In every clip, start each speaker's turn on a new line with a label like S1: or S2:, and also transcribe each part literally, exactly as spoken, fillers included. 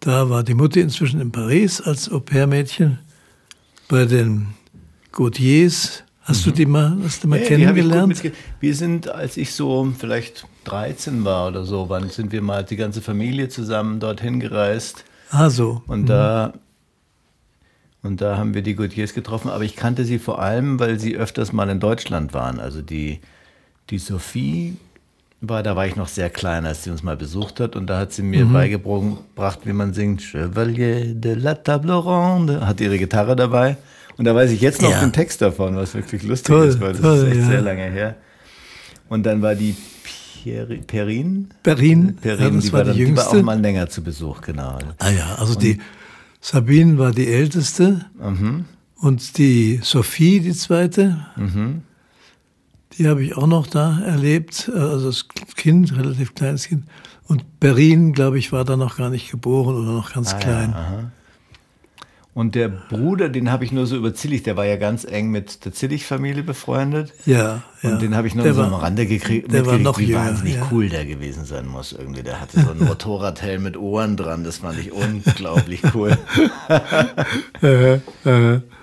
S1: da war die Mutti inzwischen in Paris als Au-pair-Mädchen bei den Gautiers. Hast mhm. du die mal, hast du mal
S2: ja,
S1: kennengelernt?
S2: Wir sind, als ich so vielleicht dreizehn war oder so, wann sind wir mal die ganze Familie zusammen dorthin gereist.
S1: Ah, so.
S2: Und
S1: mhm.
S2: da Und da haben wir die Gautiers getroffen, aber ich kannte sie vor allem, weil sie öfters mal in Deutschland waren. Also die, die Sophie war, da war ich noch sehr klein, als sie uns mal besucht hat. Und da hat sie mir mhm. beigebracht, wie man singt, Chevalier de la Table Ronde, hat ihre Gitarre dabei. Und da weiß ich jetzt noch ja. den Text davon, was wirklich lustig
S1: toll,
S2: ist, weil das
S1: toll,
S2: ist echt
S1: ja.
S2: sehr lange her. Und dann war die Perrine,
S1: Perrine,
S2: Perrine
S1: ja, das
S2: die,
S1: war
S2: war
S1: die,
S2: dann,
S1: jüngste.
S2: die war auch mal länger zu Besuch, genau.
S1: Ah ja, also
S2: und,
S1: die Sabine war die älteste
S2: mhm.
S1: und die Sophie, die zweite,
S2: mhm.
S1: die habe ich auch noch da erlebt, also das Kind, relativ kleines Kind. Und Perrine, glaube ich, war da noch gar nicht geboren oder noch ganz
S2: ah,
S1: klein.
S2: Ja, aha. Und der Bruder, den habe ich nur so über Zillig, der war ja ganz eng mit der Zillig-Familie befreundlich.
S1: Ja,
S2: Und
S1: ja.
S2: den habe ich nur
S1: der
S2: so
S1: war,
S2: am Rande gekriegt,
S1: der war noch
S2: wie
S1: jünger,
S2: wahnsinnig
S1: ja.
S2: cool der gewesen sein muss irgendwie. Der hatte so einen Motorradhelm mit Ohren dran, das fand ich unglaublich cool.
S1: äh, äh.
S2: Ja, ja.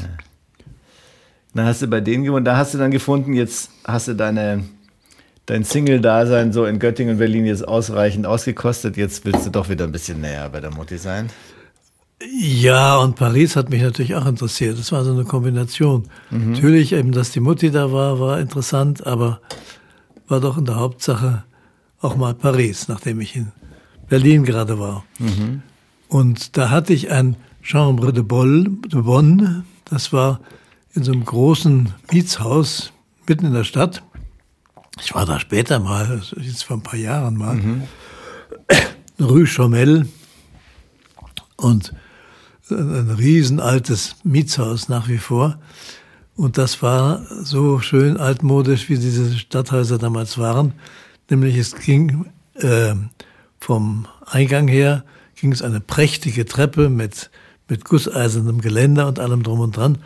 S2: Dann hast du bei denen gewohnt, da hast du dann gefunden, jetzt hast du deine, dein Single-Dasein so in Göttingen und Berlin jetzt ausreichend ausgekostet, jetzt willst du doch wieder ein bisschen näher bei der Mutti sein.
S1: Ja, und Paris hat mich natürlich auch interessiert. Das war so eine Kombination. Mhm. Natürlich eben, dass die Mutti da war, war interessant, aber war doch in der Hauptsache auch mal Paris, nachdem ich in Berlin gerade war.
S2: Mhm.
S1: Und da hatte ich ein Chambre de Bonne, das war in so einem großen Mietshaus mitten in der Stadt. Ich war da später mal, jetzt vor ein paar Jahren mal, mhm. Rue Chomel, und ein riesenaltes Mietshaus nach wie vor. Und das war so schön altmodisch, wie diese Stadthäuser damals waren. Nämlich es ging äh, vom Eingang her, ging es eine prächtige Treppe mit, mit gusseisernem Geländer und allem drum und dran.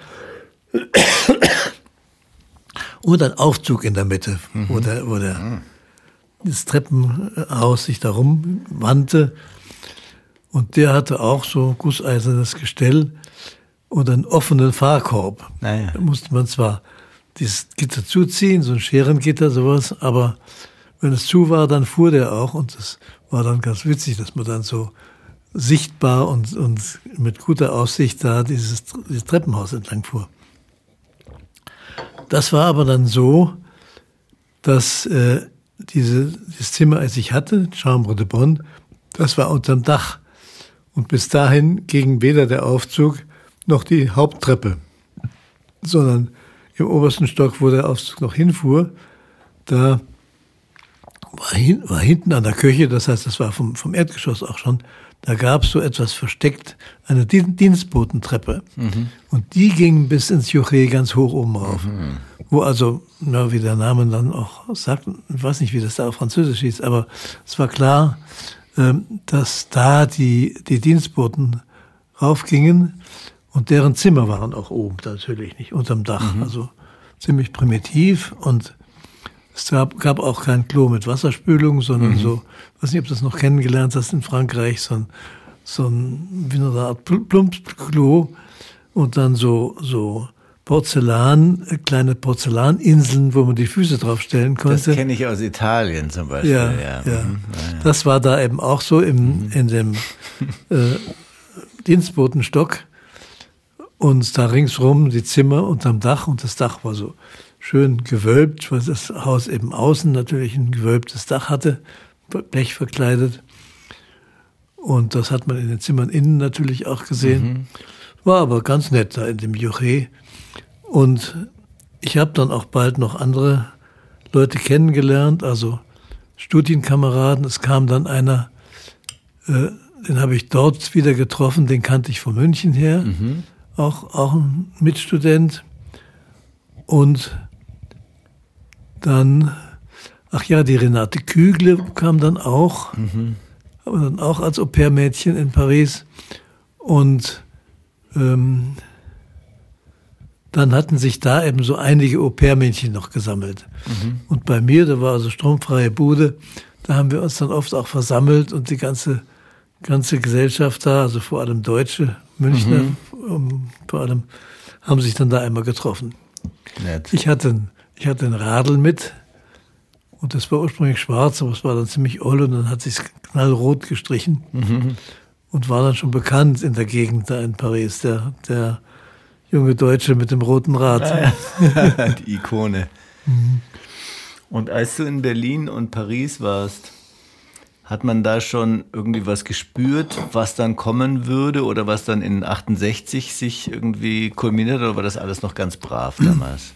S1: Und ein Aufzug in der Mitte, mhm. wo der, wo der mhm. das Treppenhaus sich darum wandte. Und der hatte auch so gusseisernes Gestell und einen offenen Fahrkorb.
S2: Naja.
S1: Da musste man zwar dieses Gitter zuziehen, so ein Scherengitter, sowas, aber wenn es zu war, dann fuhr der auch. Und das war dann ganz witzig, dass man dann so sichtbar und, und mit guter Aussicht da dieses, dieses Treppenhaus entlang fuhr. Das war aber dann so, dass äh, diese, dieses Zimmer, als ich hatte, Chambre de Bonne, das war unterm Dach. Und bis dahin ging weder der Aufzug noch die Haupttreppe, sondern im obersten Stock, wo der Aufzug noch hinfuhr, da war, hin, war hinten an der Küche, das heißt, das war vom, vom Erdgeschoss auch schon, da gab es so etwas versteckt, eine Dienstbotentreppe. Mhm. Und die ging bis ins Juche ganz hoch oben rauf. Mhm. Wo also, na, wie der Name dann auch sagt, ich weiß nicht, wie das da auf Französisch hieß, aber es war klar, dass da die, die Dienstboten raufgingen und deren Zimmer waren auch oben, natürlich nicht, unterm Dach. Mhm. Also ziemlich primitiv und es gab, gab auch kein Klo mit Wasserspülung, sondern mhm. so, ich weiß nicht, ob du das noch kennengelernt hast in Frankreich, so ein, so ein wie eine Art Plumpsklo und dann so, so Porzellan, kleine Porzellaninseln, wo man die Füße draufstellen konnte.
S2: Das kenne ich aus Italien zum Beispiel.
S1: Ja,
S2: ja.
S1: ja.
S2: Mhm. Ja, ja.
S1: Das war da eben auch so im, mhm. in dem äh, Dienstbotenstock. Und da ringsrum die Zimmer unterm Dach. Und das Dach war so schön gewölbt, weil das Haus eben außen natürlich ein gewölbtes Dach hatte, Blech verkleidet. Und das hat man in den Zimmern innen natürlich auch gesehen. Mhm. War aber ganz nett da in dem Juche. Und ich habe dann auch bald noch andere Leute kennengelernt, also Studienkameraden. Es kam dann einer, äh, den habe ich dort wieder getroffen, den kannte ich von München her, mhm. auch, auch ein Mitstudent. Und dann, ach ja, die Renate Kügle kam dann auch, mhm. aber dann auch als Au-pair-Mädchen in Paris. Und ähm, dann hatten sich da eben so einige Au-pair-Mädchen noch gesammelt. Mhm. Und bei mir, da war also stromfreie Bude, da haben wir uns dann oft auch versammelt und die ganze ganze Gesellschaft da, also vor allem Deutsche, Münchner, mhm. um, vor allem, haben sich dann da einmal getroffen.
S2: Nett.
S1: Ich hatte, ich hatte ein Radl mit und das war ursprünglich schwarz, aber es war dann ziemlich oll und dann hat sich knallrot gestrichen mhm. und war dann schon bekannt in der Gegend da in Paris, der, der junge Deutsche mit dem roten Rad.
S2: Ah, die Ikone. Mhm. Und als du in Berlin und Paris warst, hat man da schon irgendwie was gespürt, was dann kommen würde oder was dann in achtundsechzig sich irgendwie kulminiert, oder war das alles noch ganz brav damals?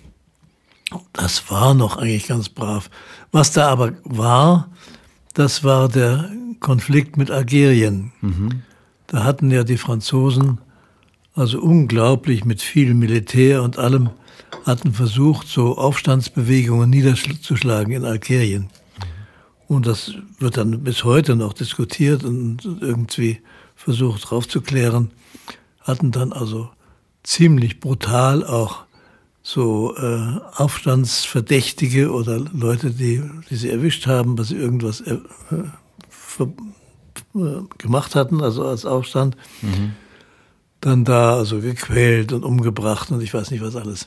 S1: Das war noch eigentlich ganz brav. Was da aber war, das war der Konflikt mit Algerien. Mhm. Da hatten ja die Franzosen, also unglaublich mit viel Militär und allem, hatten versucht, so Aufstandsbewegungen niederzuschlagen in Algerien. Und das wird dann bis heute noch diskutiert und irgendwie versucht aufzuklären. Hatten dann also ziemlich brutal auch so äh, Aufstandsverdächtige oder Leute, die, die sie erwischt haben, weil sie irgendwas äh, ver, äh, gemacht hatten, also als Aufstand, mhm. dann da also gequält und umgebracht und ich weiß nicht was alles.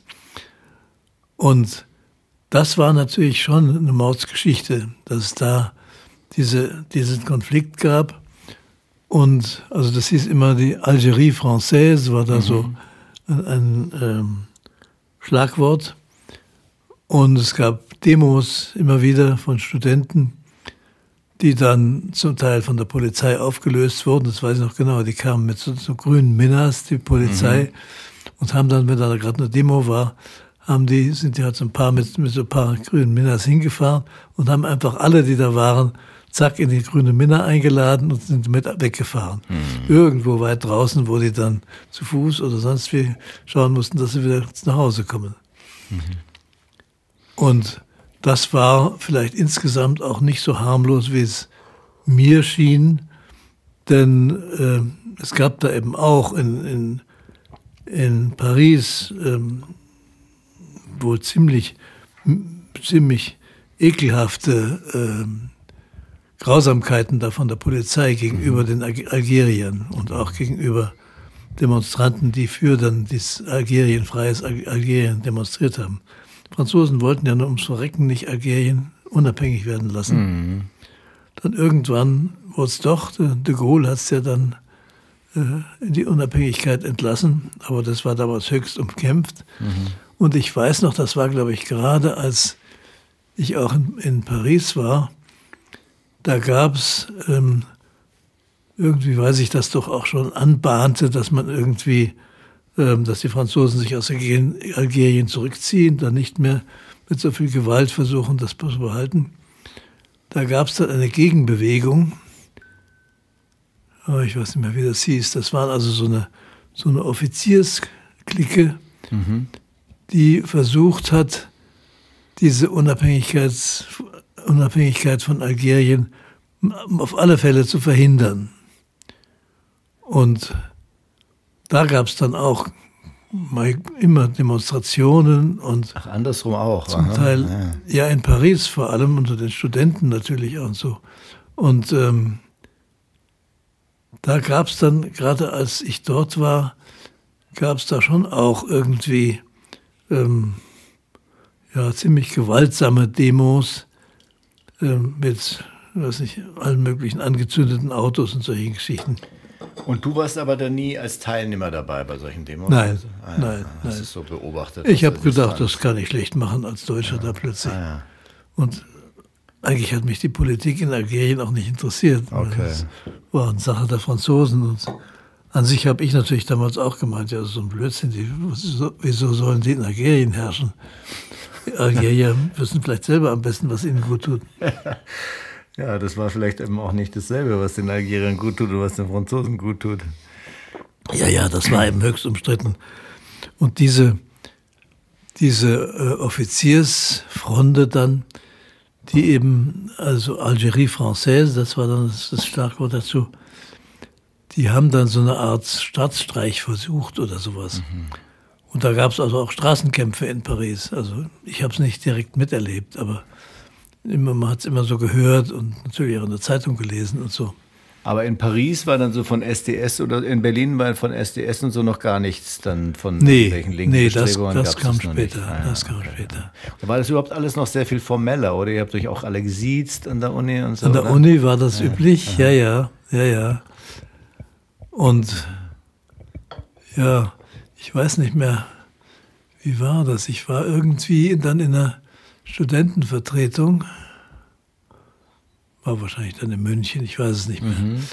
S1: Und das war natürlich schon eine Mordsgeschichte, dass es da diese, diesen Konflikt gab. Und also das hieß immer die Algérie Française, war da mhm. so ein, ein ähm, Schlagwort. Und es gab Demos immer wieder von Studenten, die dann zum Teil von der Polizei aufgelöst wurden. Das weiß ich noch genau. Die kamen mit so, so grünen Minas, die Polizei, mhm. und haben dann, wenn da gerade eine Demo war, haben die, sind die halt so ein paar mit, mit so ein paar grünen Minas hingefahren und haben einfach alle, die da waren, zack, in die grüne Minna eingeladen und sind mit weggefahren. Mhm. Irgendwo weit draußen, wo die dann zu Fuß oder sonst wie schauen mussten, dass sie wieder nach Hause kommen. Mhm. Und das war vielleicht insgesamt auch nicht so harmlos, wie es mir schien, denn äh, es gab da eben auch in, in, in Paris ähm, wohl ziemlich, ziemlich ekelhafte ähm, Grausamkeiten da von der Polizei gegenüber mhm. den Algeriern und auch gegenüber Demonstranten, die für dann dieses Algerien, freies Algerien demonstriert haben. Die Franzosen wollten ja nur ums Verrecken nicht Algerien unabhängig werden lassen. Mhm. Dann irgendwann wurde es doch, de Gaulle hat es ja dann äh, in die Unabhängigkeit entlassen, aber das war damals höchst umkämpft. Mhm. Und ich weiß noch, das war, glaube ich, gerade als ich auch in, in Paris war, da gab es, ähm, irgendwie weiß ich das doch auch schon, anbahnte, dass man irgendwie, ähm, dass die Franzosen sich aus Algerien, Algerien zurückziehen, dann nicht mehr mit so viel Gewalt versuchen, das zu behalten. Da gab es dann eine Gegenbewegung, oh, ich weiß nicht mehr, wie das hieß, das waren also so eine, so eine Offiziersklicke, mhm. die versucht hat, diese Unabhängigkeits, Unabhängigkeit von Algerien auf alle Fälle zu verhindern. Und da gab es dann auch immer Demonstrationen und
S2: Ach, andersrum auch.
S1: Zum Aha. Teil, ja. ja, in Paris vor allem, unter den Studenten natürlich auch und so. Und ähm, da gab es dann, gerade als ich dort war, gab es da schon auch irgendwie ähm, ja, ziemlich gewaltsame Demos äh, mit, weiß nicht, allen möglichen angezündeten Autos und solchen Geschichten.
S2: Und du warst aber da nie als Teilnehmer dabei bei solchen Demos?
S1: Nein,
S2: also, ah, ja,
S1: nein,
S2: hast
S1: nein.
S2: es so beobachtet?
S1: Ich habe gedacht, das kann ich schlecht machen als Deutscher ja. da plötzlich. Ah, ja. Und eigentlich hat mich die Politik in Algerien auch nicht interessiert.
S2: Okay.
S1: Das war eine Sache der Franzosen. Und an sich habe ich natürlich damals auch gemeint, ja, so ein Blödsinn, die, wieso sollen die in Algerien herrschen? Die Algerier wissen vielleicht selber am besten, was ihnen gut tut.
S2: Ja, das war vielleicht eben auch nicht dasselbe, was den Algeriern gut tut oder was den Franzosen gut tut.
S1: Ja, ja, das war eben höchst umstritten. Und diese, diese äh, Offiziersfronde dann, die eben, also Algérie Française, das war dann das, das Schlagwort dazu, die haben dann so eine Art Staatsstreich versucht oder sowas. Mhm. Und da gab es also auch Straßenkämpfe in Paris. Also ich habe es nicht direkt miterlebt, aber immer, man hat es immer so gehört und natürlich auch in der Zeitung gelesen und so.
S2: Aber in Paris war dann so von S D S oder in Berlin war von S D S und so noch gar nichts dann von
S1: nee,
S2: welchen linken
S1: nee, das,
S2: Bestrebungen
S1: das kam
S2: das noch
S1: später.
S2: nicht. Ah,
S1: das kam
S2: okay.
S1: später.
S2: Da war das überhaupt alles noch sehr viel formeller, oder? Ihr habt euch auch alle gesiezt an der Uni und so.
S1: An der
S2: oder?
S1: Uni war das
S2: ja.
S1: üblich, ja, ja, ja, ja. Und ja, ich weiß nicht mehr, wie war das? Ich war irgendwie dann in einer Studentenvertretung, war wahrscheinlich dann in München, ich weiß es nicht mehr.
S2: Mhm.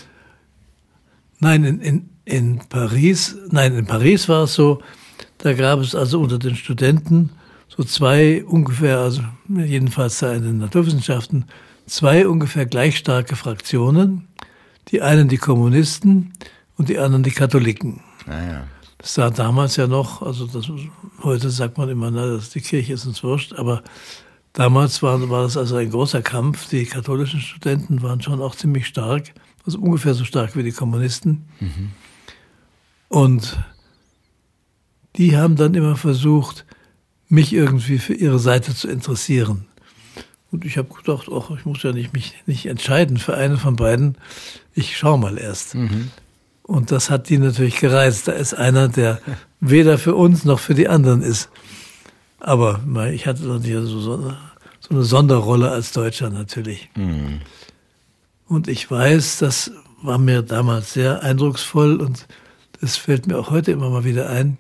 S1: Nein, in, in, in Paris, nein, in Paris war es so, da gab es also unter den Studenten so zwei ungefähr, also jedenfalls da in den Naturwissenschaften, zwei ungefähr gleich starke Fraktionen. Die einen die Kommunisten und die anderen die Katholiken.
S2: Ah, ja.
S1: Das war damals ja noch, also das, heute sagt man immer, na, das, die Kirche ist uns wurscht, aber damals war, war das also ein großer Kampf. Die katholischen Studenten waren schon auch ziemlich stark, also ungefähr so stark wie die Kommunisten. Mhm. Und die haben dann immer versucht, mich irgendwie für ihre Seite zu interessieren. Und ich habe gedacht, ach, ich muss ja nicht, mich nicht entscheiden für eine von beiden. Ich schaue mal erst. Mhm. Und das hat die natürlich gereizt. Da ist einer, der weder für uns noch für die anderen ist. Aber ich hatte dann hier so, so, eine, so eine Sonderrolle als Deutscher natürlich. Mhm. Und ich weiß, das war mir damals sehr eindrucksvoll und das fällt mir auch heute immer mal wieder ein.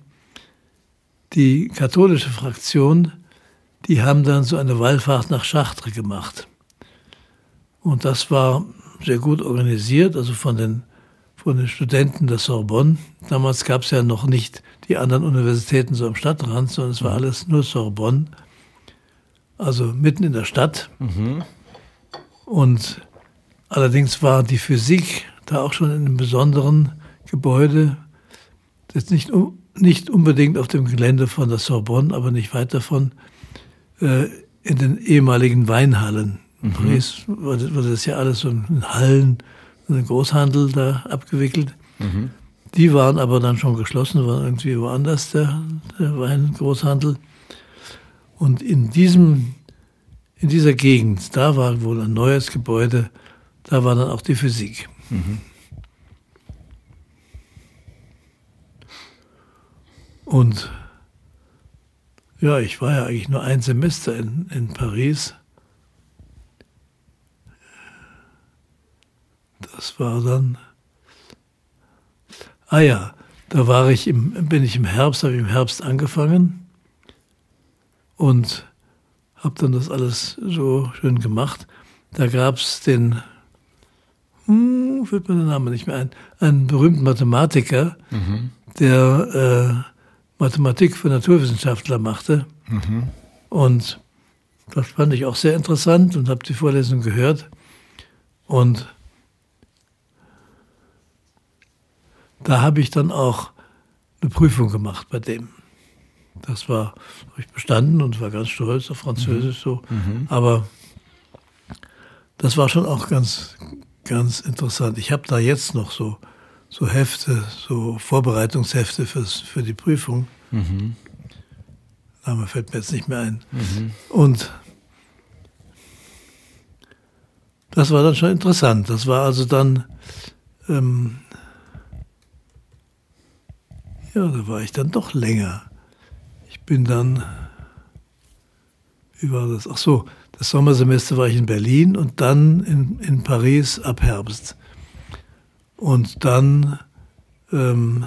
S1: Die katholische Fraktion, die haben dann so eine Wallfahrt nach Chartres gemacht. Und das war sehr gut organisiert, also von den, von den Studenten der Sorbonne. Damals gab es ja noch nicht die anderen Universitäten so am Stadtrand, sondern es war alles nur Sorbonne. Also mitten in der Stadt. Mhm. Und allerdings war die Physik da auch schon in einem besonderen Gebäude, das nicht, nicht unbedingt auf dem Gelände von der Sorbonne, aber nicht weit davon, äh, in den ehemaligen Weinhallen. In Paris mhm. wurde, wurde das ja alles so in Hallen, in den Großhandel da abgewickelt. Mhm. Die waren aber dann schon geschlossen, waren irgendwie woanders der, der Weingroßhandel. Und in diesem, in dieser Gegend, da war wohl ein neues Gebäude, da war dann auch die Physik. Mhm. Und ja, ich war ja eigentlich nur ein Semester in, in Paris. Das war dann, ah ja, da war ich im, bin ich im Herbst, habe ich im Herbst angefangen und habe dann das alles so schön gemacht. Da gab es den, hm, fällt mir der Name nicht mehr ein, einen berühmten Mathematiker, mhm. der äh, Mathematik für Naturwissenschaftler machte. Mhm. Und das fand ich auch sehr interessant und habe die Vorlesung gehört. Und da habe ich dann auch eine Prüfung gemacht bei dem. Das war, habe ich bestanden und war ganz stolz auf Französisch mhm. so. Mhm. Aber das war schon auch ganz, ganz interessant. Ich habe da jetzt noch so so Hefte, so Vorbereitungshefte fürs, für die Prüfung. Mhm. Name fällt mir jetzt nicht mehr ein. Mhm. Und das war dann schon interessant. Das war also dann, ähm, ja, da war ich dann doch länger. Ich bin dann, wie war das? Ach so, das Sommersemester war ich in Berlin und dann in, in Paris ab Herbst. Und dann ähm,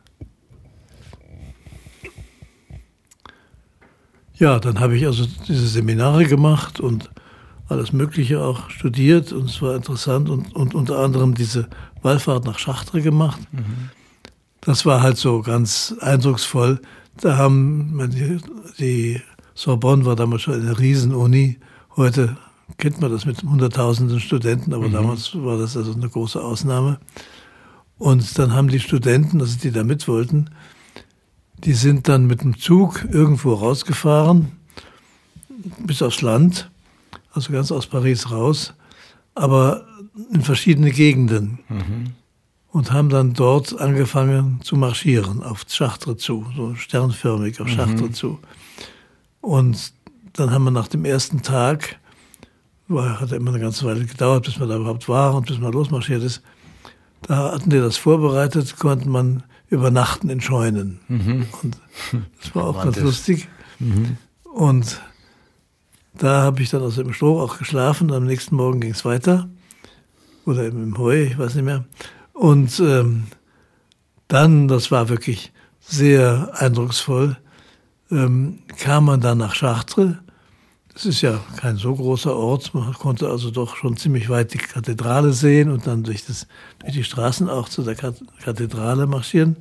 S1: ja, dann habe ich also diese Seminare gemacht und alles Mögliche auch studiert und es war interessant und, und unter anderem diese Wallfahrt nach Chartres gemacht. Mhm. Das war halt so ganz eindrucksvoll. Da haben die, die Sorbonne war damals schon eine Riesenuni. Heute kennt man das mit hunderttausenden Studenten, aber mhm. damals war das also eine große Ausnahme. Und dann haben die Studenten, also die da mit wollten, die sind dann mit dem Zug irgendwo rausgefahren, bis aufs Land, also ganz aus Paris raus, aber in verschiedene Gegenden. Mhm. Und haben dann dort angefangen zu marschieren, auf Chartres zu, so sternförmig auf Chartres mhm. zu. Und dann haben wir nach dem ersten Tag, war, hat ja immer eine ganze Weile gedauert, bis man da überhaupt war und bis man losmarschiert ist, Da hatten die das vorbereitet, konnte man übernachten in Scheunen. Mhm. Und das war auch ganz lustig. Mhm. Und da habe ich dann aus dem Stroh auch geschlafen. Am nächsten Morgen ging es weiter. Oder im Heu, ich weiß nicht mehr. Und ähm, dann, das war wirklich sehr eindrucksvoll, ähm, kam man dann nach Chartres. Das ist ja kein so großer Ort. Man konnte also doch schon ziemlich weit die Kathedrale sehen und dann durch, das, durch die Straßen auch zu der Kathedrale marschieren.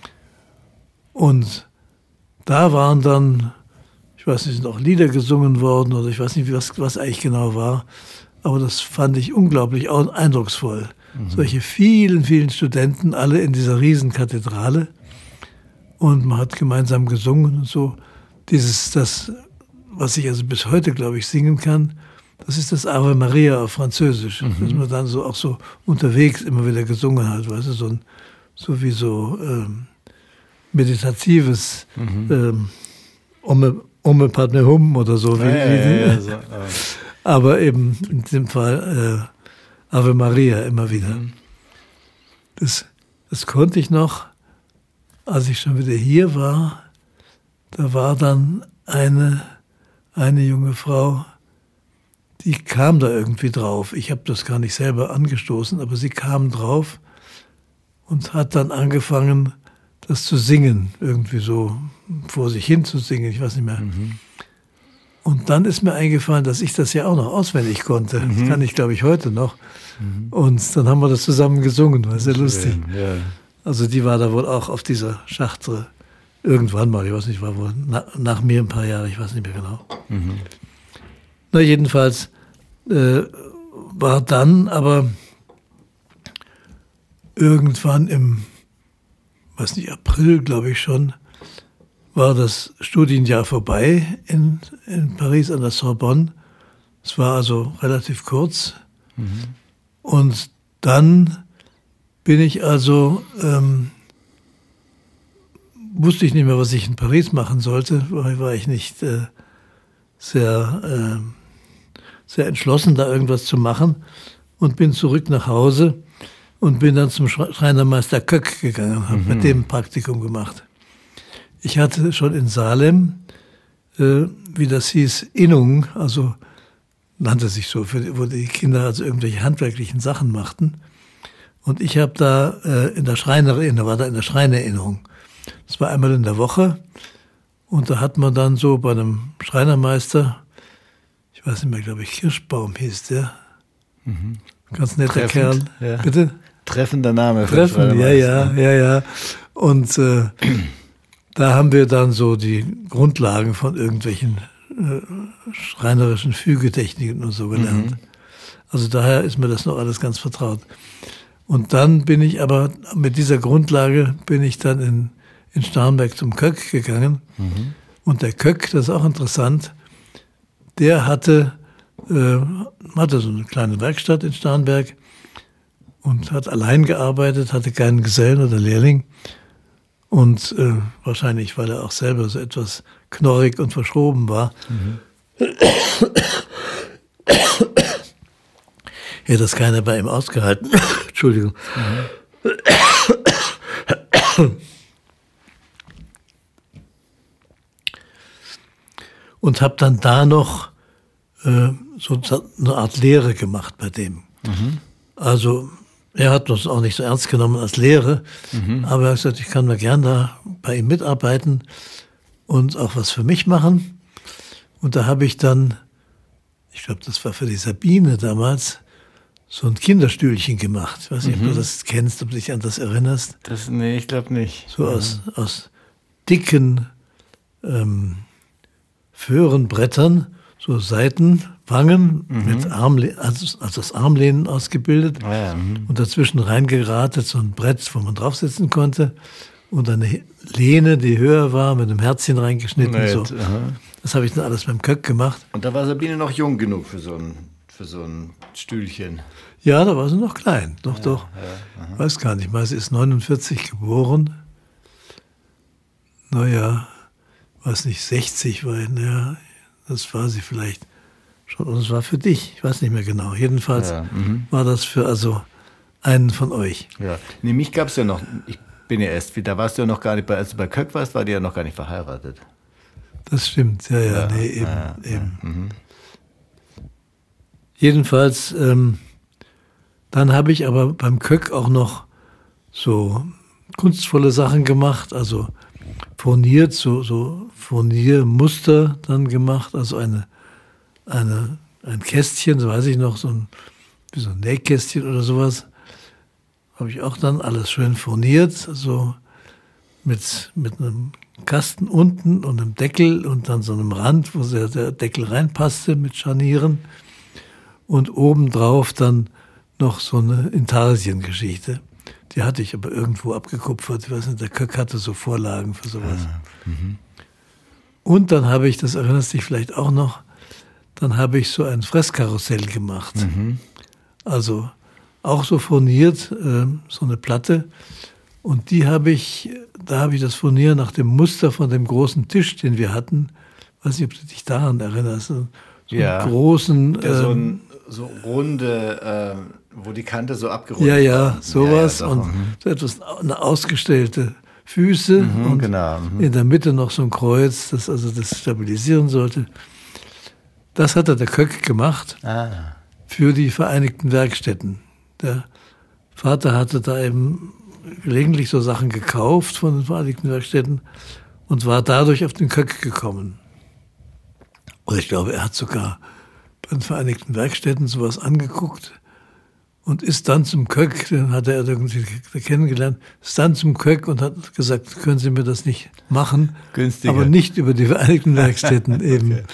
S1: Und da waren dann, ich weiß nicht, sind auch Lieder gesungen worden oder ich weiß nicht, was, was eigentlich genau war. Aber das fand ich unglaublich eindrucksvoll. Mhm. Solche vielen, vielen Studenten, alle in dieser riesen Kathedrale. Und man hat gemeinsam gesungen und so. Dieses, das, was ich also bis heute, glaube ich, singen kann, das ist das Ave Maria auf Französisch. Mhm. Das man dann so auch so unterwegs immer wieder gesungen hat, weißt du, so, ein, so wie so ähm, meditatives mhm. ähm, Ome, Ome Padme Hum oder so.
S2: Ja,
S1: wie,
S2: ja,
S1: wie,
S2: ja, ja, so, ja.
S1: Aber eben in dem Fall äh, Ave Maria immer wieder. Mhm. Das, das konnte ich noch, als ich schon wieder hier war. Da war dann eine, eine junge Frau, die kam da irgendwie drauf. Ich habe das gar nicht selber angestoßen, aber sie kam drauf und hat dann angefangen, das zu singen, irgendwie so vor sich hin zu singen, ich weiß nicht mehr. Mhm. Und dann ist mir eingefallen, dass ich das ja auch noch auswendig konnte. Mhm. Das kann ich, glaube ich, heute noch. Mhm. Und dann haben wir das zusammen gesungen, war sehr lustig. Ja. Also die war da wohl auch auf dieser Chartres irgendwann mal, ich weiß nicht, war wohl na, nach mir ein paar Jahre, ich weiß nicht mehr genau. Mhm. Na jedenfalls äh, war dann aber irgendwann im, weiß nicht, April, glaube ich schon, war das Studienjahr vorbei in, in Paris an der Sorbonne. Es war also relativ kurz. Mhm. Und dann bin ich also, ähm, wusste ich nicht mehr, was ich in Paris machen sollte, weil war ich nicht äh, sehr, äh, sehr entschlossen, da irgendwas zu machen und bin zurück nach Hause und bin dann zum Schreinermeister Köck gegangen, habe mhm. mit dem ein Praktikum gemacht. Ich hatte schon in Salem, äh, wie das hieß, Innung, also nannte sich so, für, wo die Kinder also irgendwelche handwerklichen Sachen machten. Und ich habe da äh, in der Schreinerin, da war da in der Schreinerinnung. Das war einmal in der Woche. Und da hat man dann so bei einem Schreinermeister, ich weiß nicht mehr, glaube ich, Kirschbaum hieß der. Mhm. Ganz netter
S2: Treffend,
S1: Kerl.
S2: Ja.
S1: Bitte?
S2: Treffender Name.
S1: Treffend, ja, ja, ja, ja. Und äh, da haben wir dann so die Grundlagen von irgendwelchen äh, schreinerischen Fügetechniken und so gelernt. Mhm. Also daher ist mir das noch alles ganz vertraut. Und dann bin ich aber, mit dieser Grundlage bin ich dann in, in Starnberg zum Köck gegangen. Mhm. Und der Köck, das ist auch interessant, der hatte, äh, hatte so eine kleine Werkstatt in Starnberg und hat allein gearbeitet, hatte keinen Gesellen oder Lehrling. Und äh, wahrscheinlich, weil er auch selber so etwas knorrig und verschroben war, mhm. hätte das keiner bei ihm ausgehalten. Entschuldigung. Mhm. Und habe dann da noch äh, so eine Art Lehre gemacht bei dem. Mhm. Also er hat das auch nicht so ernst genommen als Lehre, mhm. aber er hat gesagt, ich kann mal gern da bei ihm mitarbeiten und auch was für mich machen. Und da habe ich dann, ich glaube, das war für die Sabine damals, so ein Kinderstühlchen gemacht. Ich weiß nicht, mhm. ob du das kennst, ob du dich an das erinnerst.
S2: Das, nee, ich glaube nicht.
S1: So mhm. aus, aus dicken ähm, Föhrenbrettern, so Seitenwangen mhm. mit Armlehnen, also, also das Armlehnen ausgebildet ah, ja. mhm. und dazwischen reingeratet so ein Brett, wo man drauf sitzen konnte und eine Lehne, die höher war, mit einem Herzchen reingeschnitten. Nett, so. Das habe ich dann alles beim Köck gemacht.
S2: Und da war Sabine noch jung genug für so ein, für so ein Stühlchen.
S1: Ja, da war sie noch klein, doch, ja, doch. Ja, weiß gar nicht mal, sie ist neunundvierzig geboren. Naja, weiß nicht, sechzig war, naja, das war sie vielleicht schon, und es war für dich, ich weiß nicht mehr genau. Jedenfalls ja, war das für also einen von euch.
S2: Ja, nee, mich gab es ja noch, ich bin ja erst, da warst du ja noch gar nicht, bei, als du bei Köck warst, war die ja noch gar nicht verheiratet.
S1: Das stimmt, ja, ja,
S2: Ja,
S1: nee, eben,
S2: ja, ja,
S1: eben.
S2: mhm.
S1: Jedenfalls, ähm, dann habe ich aber beim Köck auch noch so kunstvolle Sachen gemacht, also furniert, so, so Furniermuster dann gemacht, also eine, eine, ein Kästchen, so weiß ich noch, so ein, wie so ein Nähkästchen oder sowas, habe ich auch dann alles schön furniert, so mit, mit einem Kasten unten und einem Deckel und dann so einem Rand, wo der, der Deckel reinpasste mit Scharnieren und obendrauf dann noch so eine Intarsiengeschichte. Die hatte ich aber irgendwo abgekupfert. Ich weiß nicht, der Köck hatte so Vorlagen für sowas.
S2: Ah, mhm.
S1: Und dann habe ich, das erinnerst dich vielleicht auch noch, dann habe ich so ein Fresskarussell gemacht.
S2: Mhm.
S1: Also auch so furniert, äh, so eine Platte. Und die habe ich, da habe ich das Furnieren nach dem Muster von dem großen Tisch, den wir hatten. Weiß nicht, ob du dich daran erinnerst. So
S2: Ja.
S1: einen großen.
S2: Ja, so,
S1: ähm,
S2: ein, so runde, äh, wo die Kante so abgerundet
S1: Ja, ja,
S2: war.
S1: sowas.
S2: Ja, ja, doch,
S1: und
S2: mhm.
S1: so etwas, eine ausgestellte Füße
S2: Mhm,
S1: und
S2: genau, mhm.
S1: in der Mitte noch so ein Kreuz, das also das stabilisieren sollte. Das hat der Köck gemacht
S2: Ah.
S1: für die Vereinigten Werkstätten. Der Vater hatte da eben gelegentlich so Sachen gekauft von den Vereinigten Werkstätten und war dadurch auf den Köck gekommen. Oder ich glaube, er hat sogar bei den Vereinigten Werkstätten sowas angeguckt und ist dann zum Köck, den hat er irgendwie kennengelernt, ist dann zum Köck und hat gesagt, können Sie mir das nicht machen,
S2: Günstiger.
S1: aber nicht über die Vereinigten Werkstätten eben.
S2: Okay.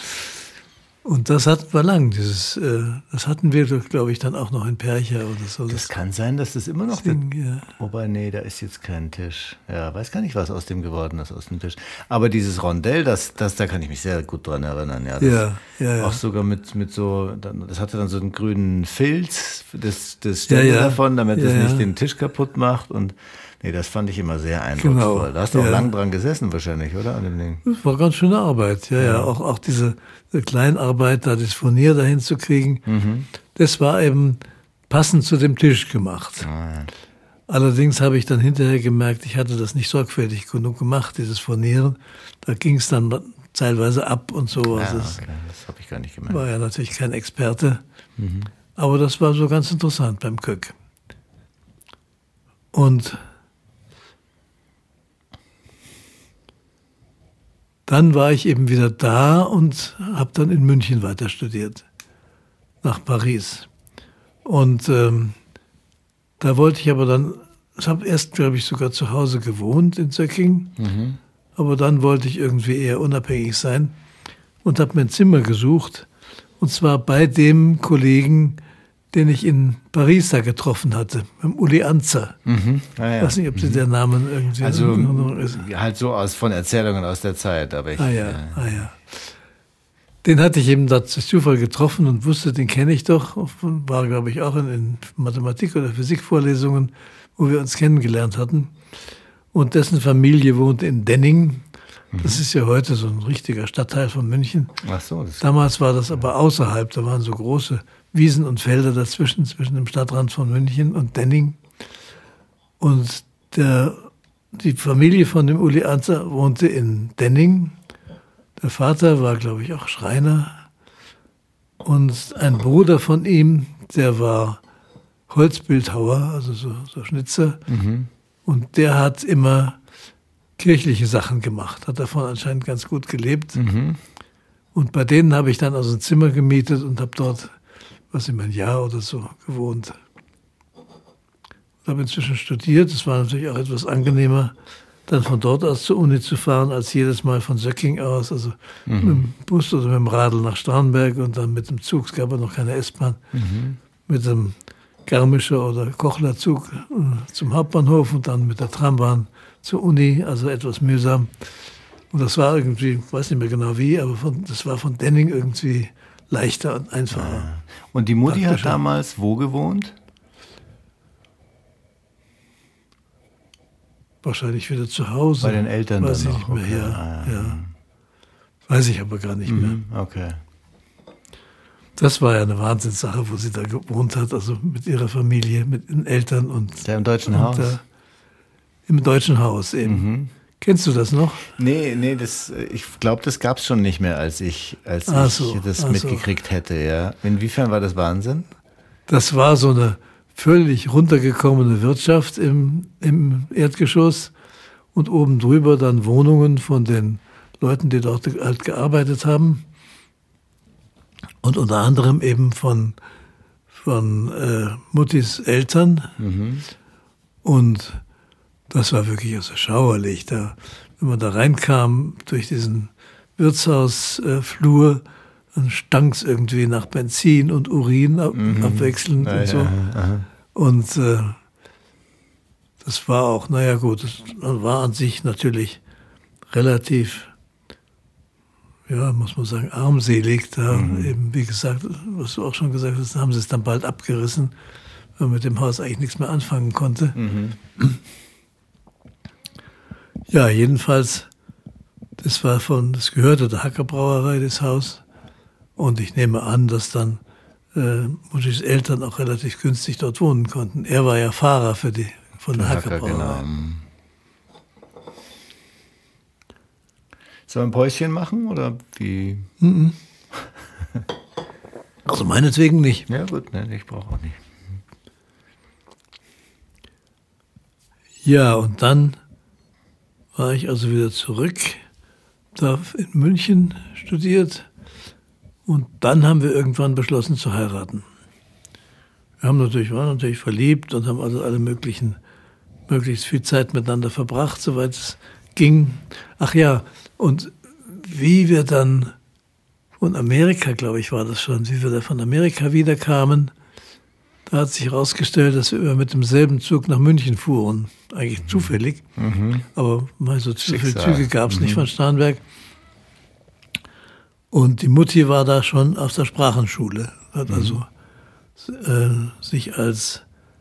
S1: Und das hatten wir lang, dieses, äh, das hatten wir, glaube ich, dann auch noch in Percha oder so.
S2: Das kann sein, dass das immer noch...
S1: Ding, ja.
S2: Wobei, nee, da ist jetzt kein Tisch. Ja, weiß gar nicht, was aus dem geworden ist, aus dem Tisch. Aber dieses Rondell, das, das, da kann ich mich sehr gut dran erinnern. Ja, das
S1: Ja, ja, ja.
S2: Auch sogar mit, mit so, das hatte dann so einen grünen Filz, das, das
S1: Ja,
S2: Ständer
S1: ja.
S2: davon, damit
S1: Ja,
S2: es nicht
S1: ja.
S2: den Tisch kaputt macht. Und nee, das fand ich immer sehr eindrucksvoll.
S1: Genau,
S2: Da hast du auch
S1: ja.
S2: lang dran gesessen wahrscheinlich, oder? An dem Ding.
S1: Das war ganz schöne Arbeit, ja, ja. Auch, auch diese Kleinarbeit, da das Furnier dahin zu kriegen,
S2: Mhm.
S1: das war eben passend zu dem Tisch gemacht.
S2: Ah, ja.
S1: Allerdings habe ich dann hinterher gemerkt, ich hatte das nicht sorgfältig genug gemacht, dieses Furnieren. Da ging es dann teilweise ab und so.
S2: Ja,
S1: Also es
S2: okay, das habe ich gar nicht gemerkt.
S1: war ja natürlich kein Experte.
S2: Mhm.
S1: Aber das war so ganz interessant beim Köck. Und dann war ich eben wieder da und habe dann in München weiter studiert, nach Paris. Und ähm, da wollte ich aber dann, ich habe erst, glaube ich, sogar zu Hause gewohnt in Zöcking,
S2: Mhm.
S1: aber dann wollte ich irgendwie eher unabhängig sein und habe mir ein Zimmer gesucht, und zwar bei dem Kollegen, den ich in Paris da getroffen hatte, mit dem Uli Anzer.
S2: Mhm. Ah, ja.
S1: Ich weiß nicht, ob Sie der Name irgendwie
S2: Also
S1: in Erinnerung ist.
S2: halt so aus von Erzählungen aus der Zeit, aber ich.
S1: Ah ja,
S2: äh,
S1: ah ja. Den hatte ich eben da zu Zufall getroffen und wusste, den kenne ich doch. War, glaube ich, auch in, in Mathematik- oder Physikvorlesungen, wo wir uns kennengelernt hatten. Und dessen Familie wohnte in Denning. Das ist ja heute so ein richtiger Stadtteil von München.
S2: Ach so, das
S1: Damals war das aber außerhalb. Da waren so große Wiesen und Felder dazwischen, zwischen dem Stadtrand von München und Denning. Und der, die Familie von dem Uli Anzer wohnte in Denning. Der Vater war, glaube ich, auch Schreiner. Und ein Bruder von ihm, der war Holzbildhauer, also so, so Schnitzer.
S2: Mhm.
S1: Und der hat immer kirchliche Sachen gemacht, hat davon anscheinend ganz gut gelebt.
S2: Mhm.
S1: Und bei denen habe ich dann also ein Zimmer gemietet und habe dort, was immer ein Jahr oder so, gewohnt. Ich habe inzwischen studiert. Es war natürlich auch etwas angenehmer, dann von dort aus zur Uni zu fahren, als jedes Mal von Söcking aus, also
S2: Mhm.
S1: mit dem Bus oder mit dem Radl nach Starnberg und dann mit dem Zug. Es gab ja noch keine S-Bahn.
S2: Mhm.
S1: Mit dem Garmischer oder Kochlerzug äh, zum Hauptbahnhof und dann mit der Trambahn zur Uni, also etwas mühsam. Und das war irgendwie, ich weiß nicht mehr genau wie, aber von, das war von Denning irgendwie leichter und einfacher.
S2: Und die Mutti hat
S1: Praktischer.
S2: damals wo gewohnt?
S1: Wahrscheinlich wieder zu Hause.
S2: Bei den Eltern
S1: Weiß
S2: dann
S1: ich
S2: noch,
S1: nicht mehr,
S2: okay.
S1: ja,
S2: Ah, ja.
S1: ja. Weiß ich aber gar nicht mehr.
S2: Mhm. Okay.
S1: Das war ja eine Wahnsinnssache, wo sie da gewohnt hat, also mit ihrer Familie, mit den Eltern und...
S2: Ja, im Deutschen
S1: und,
S2: Haus.
S1: Äh, Im Deutschen Haus eben. Mhm. Kennst du das noch?
S2: Nee, nee, das, ich glaube, das gab es schon nicht mehr, als ich, als
S1: ach
S2: ich
S1: so,
S2: das mitgekriegt
S1: so.
S2: hätte. Ja. Inwiefern war das Wahnsinn?
S1: Das war so eine völlig runtergekommene Wirtschaft im, im Erdgeschoss und oben drüber dann Wohnungen von den Leuten, die dort halt gearbeitet haben. Und unter anderem eben von, von äh, Muttis Eltern. Mhm. Und das war wirklich also schauerlich. Da, wenn man da reinkam durch diesen Wirtshausflur, äh, dann stank es irgendwie nach Benzin und Urin ab, mhm. abwechselnd ja, und so. Ja, und äh, das war auch, naja gut, das war an sich natürlich relativ, ja, muss man sagen, armselig. Da mhm. eben, wie gesagt, was du auch schon gesagt hast, haben sie es dann bald abgerissen, weil man mit dem Haus eigentlich nichts mehr anfangen konnte. Mhm. Ja, jedenfalls, das war von, das gehörte der Hacker Brauerei, das Haus. Und ich nehme an, dass dann äh, Muttis Eltern auch relativ günstig dort wohnen konnten. Er war ja Fahrer für die, von der, der Hacker Brauerei. Genau.
S2: Sollen wir ein Päuschen machen oder wie?
S1: Mm-mm. Also meinetwegen nicht.
S2: Ja gut, ne, ich brauche auch nicht.
S1: Ja, und dann war ich also wieder zurück, da in München studiert und dann haben wir irgendwann beschlossen zu heiraten. Wir haben natürlich, waren natürlich verliebt und haben also alle möglichen, möglichst viel Zeit miteinander verbracht, soweit es ging. Ach ja, und wie wir dann von Amerika, glaube ich, war das schon, wie wir da von Amerika wiederkamen, da hat sich herausgestellt, dass wir immer mit demselben Zug nach München fuhren. Eigentlich mhm. zufällig. Mhm. Aber mal so viele Züge gab es mhm. nicht von Starnberg. Und die Mutti war da schon auf der Sprachenschule. Hat mhm. also äh, sich als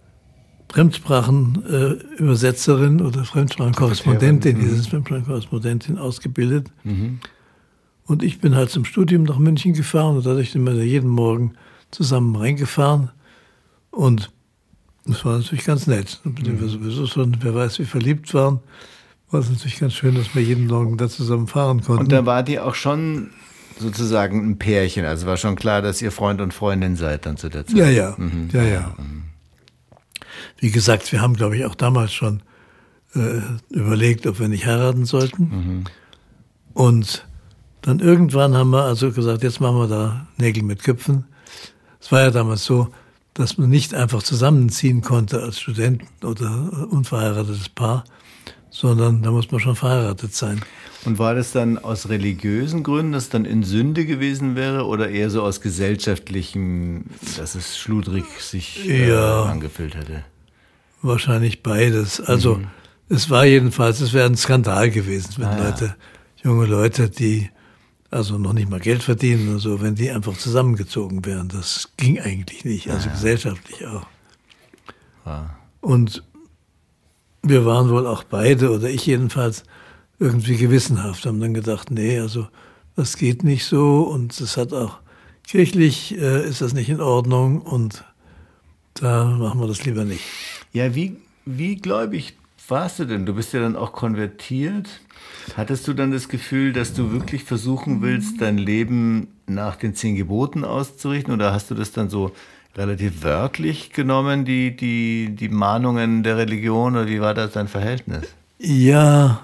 S1: Fremdsprachenübersetzerin äh, oder Fremdsprachenkorrespondentin, mhm. dieses Fremdsprachenkorrespondentin ausgebildet. Mhm. Und ich bin halt zum Studium nach München gefahren und dadurch sind wir jeden Morgen zusammen reingefahren. Und das war natürlich ganz nett. Nachdem wir sowieso schon, wer weiß, wie verliebt waren, war es natürlich ganz schön, dass wir jeden Morgen da zusammen fahren konnten.
S2: Und da war die auch schon sozusagen ein Pärchen. Also war schon klar, dass ihr Freund und Freundin seid dann zu der Zeit.
S1: Ja, ja. Mhm. ja, ja. Mhm. Wie gesagt, wir haben, glaube ich, auch damals schon äh, überlegt, ob wir nicht heiraten sollten. Mhm. Und dann irgendwann haben wir also gesagt, jetzt machen wir da Nägel mit Köpfen. Es war ja damals so, dass man nicht einfach zusammenziehen konnte als Studenten oder unverheiratetes Paar, sondern da muss man schon verheiratet sein.
S2: Und war das dann aus religiösen Gründen, dass es dann in Sünde gewesen wäre oder eher so aus gesellschaftlichem, dass es schludrig sich
S1: ja,
S2: äh, angefühlt hätte?
S1: Wahrscheinlich beides. Also mhm. es war jedenfalls, es wäre ein Skandal gewesen, wenn ah, Leute, ja. junge Leute, die also noch nicht mal Geld verdienen oder so, wenn die einfach zusammengezogen wären. Das ging eigentlich nicht, also ja. gesellschaftlich auch. Ja. Und wir waren wohl auch beide, oder ich jedenfalls, irgendwie gewissenhaft, haben dann gedacht, nee, also das geht nicht so und es hat auch kirchlich äh, ist das nicht in Ordnung und da machen wir das lieber nicht.
S2: Ja, wie, wie gläubig warst du denn? Du bist ja dann auch konvertiert. Hattest du dann das Gefühl, dass du wirklich versuchen willst, dein Leben nach den zehn Geboten auszurichten? Oder hast du das dann so relativ wörtlich genommen, die, die, die Mahnungen der Religion? Oder wie war das dein Verhältnis?
S1: Ja,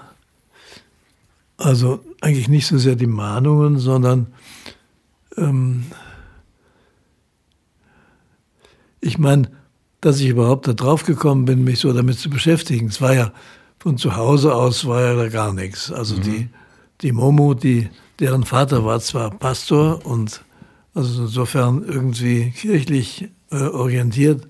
S1: also eigentlich nicht so sehr die Mahnungen, sondern ähm, ich meine, dass ich überhaupt da drauf gekommen bin, mich so damit zu beschäftigen. Es war ja von zu Hause aus war ja da gar nichts. Also mhm. die, die Momo, die, deren Vater war zwar Pastor und also insofern irgendwie kirchlich äh, orientiert,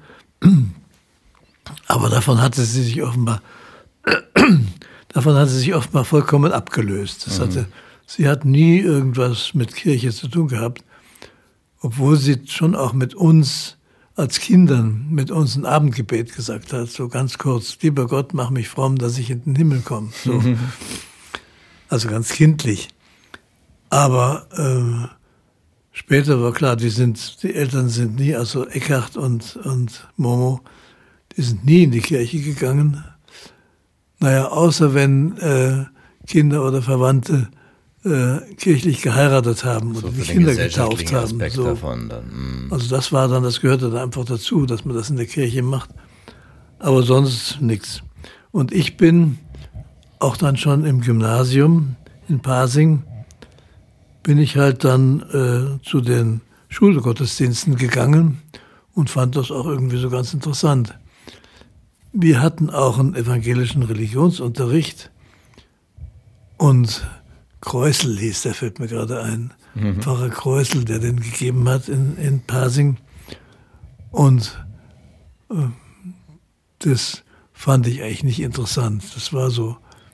S1: aber davon hatte sie sich offenbar davon hatte sie sich offenbar vollkommen abgelöst. Das mhm. hatte, sie hat nie irgendwas mit Kirche zu tun gehabt, obwohl sie schon auch mit uns als Kindern mit uns ein Abendgebet gesagt hat, so ganz kurz, lieber Gott, mach mich fromm, dass ich in den Himmel komme. So. Also ganz kindlich. Aber äh, Später war klar, die sind, die Eltern sind nie, also Eckhart und, und Momo, die sind nie in die Kirche gegangen. Naja, außer wenn äh, Kinder oder Verwandte äh, kirchlich geheiratet haben
S2: So
S1: oder die
S2: für den
S1: Kinder getauft
S2: gesellschaftlichen
S1: haben.
S2: Aspekt
S1: So.
S2: davon dann. Mm.
S1: Also das war dann, das gehörte dann einfach dazu, dass man das in der Kirche macht. Aber sonst nichts. Und ich bin auch dann schon im Gymnasium in Pasing, bin ich halt dann äh, zu den Schulgottesdiensten gegangen und fand das auch irgendwie so ganz interessant. Wir hatten auch einen evangelischen Religionsunterricht und Kreusel hieß, der fällt mir gerade ein, mhm. Pfarrer Kreusel, der den gegeben hat in, in Pasing. Und äh, das fand ich eigentlich nicht interessant. Das war so,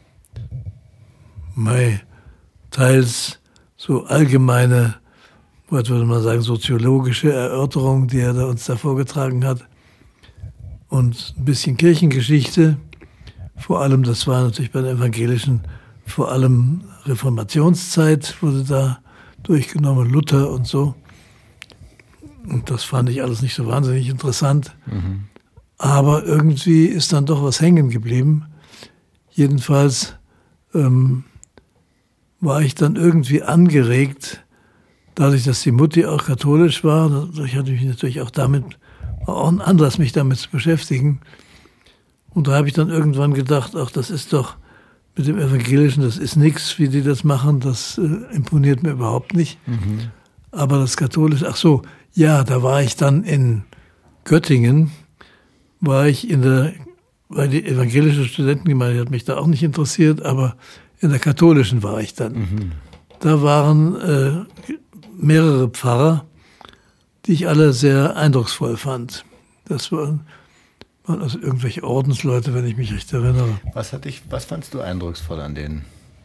S1: mei, teils so allgemeine, was würde man sagen, soziologische Erörterung, die er da uns da vorgetragen hat. Und ein bisschen Kirchengeschichte. Vor allem, das war natürlich bei den Evangelischen, vor allem Reformationszeit wurde da durchgenommen, Luther und so. Und das fand ich alles nicht so wahnsinnig interessant. Mhm. Aber irgendwie ist dann doch was hängen geblieben. Jedenfalls ähm, war ich dann irgendwie angeregt, dadurch, dass die Mutti auch katholisch war. Dadurch hatte ich mich natürlich auch damit, war auch ein Anlass, mich damit zu beschäftigen. Und da habe ich dann irgendwann gedacht, ach, das ist doch mit dem Evangelischen, das ist nichts, wie die das machen, das äh, imponiert mir überhaupt nicht. Mhm. Aber das Katholische, ach so, ja, da war ich dann in Göttingen, war ich in der, weil die evangelische Studentengemeinde hat mich da auch nicht interessiert, aber in der katholischen war ich dann. Mhm. Da waren äh, mehrere Pfarrer, die ich alle sehr eindrucksvoll fand. Das waren, waren also irgendwelche Ordensleute, wenn ich mich recht erinnere.
S2: Was hat dich, was fandst du eindrucksvoll an denen?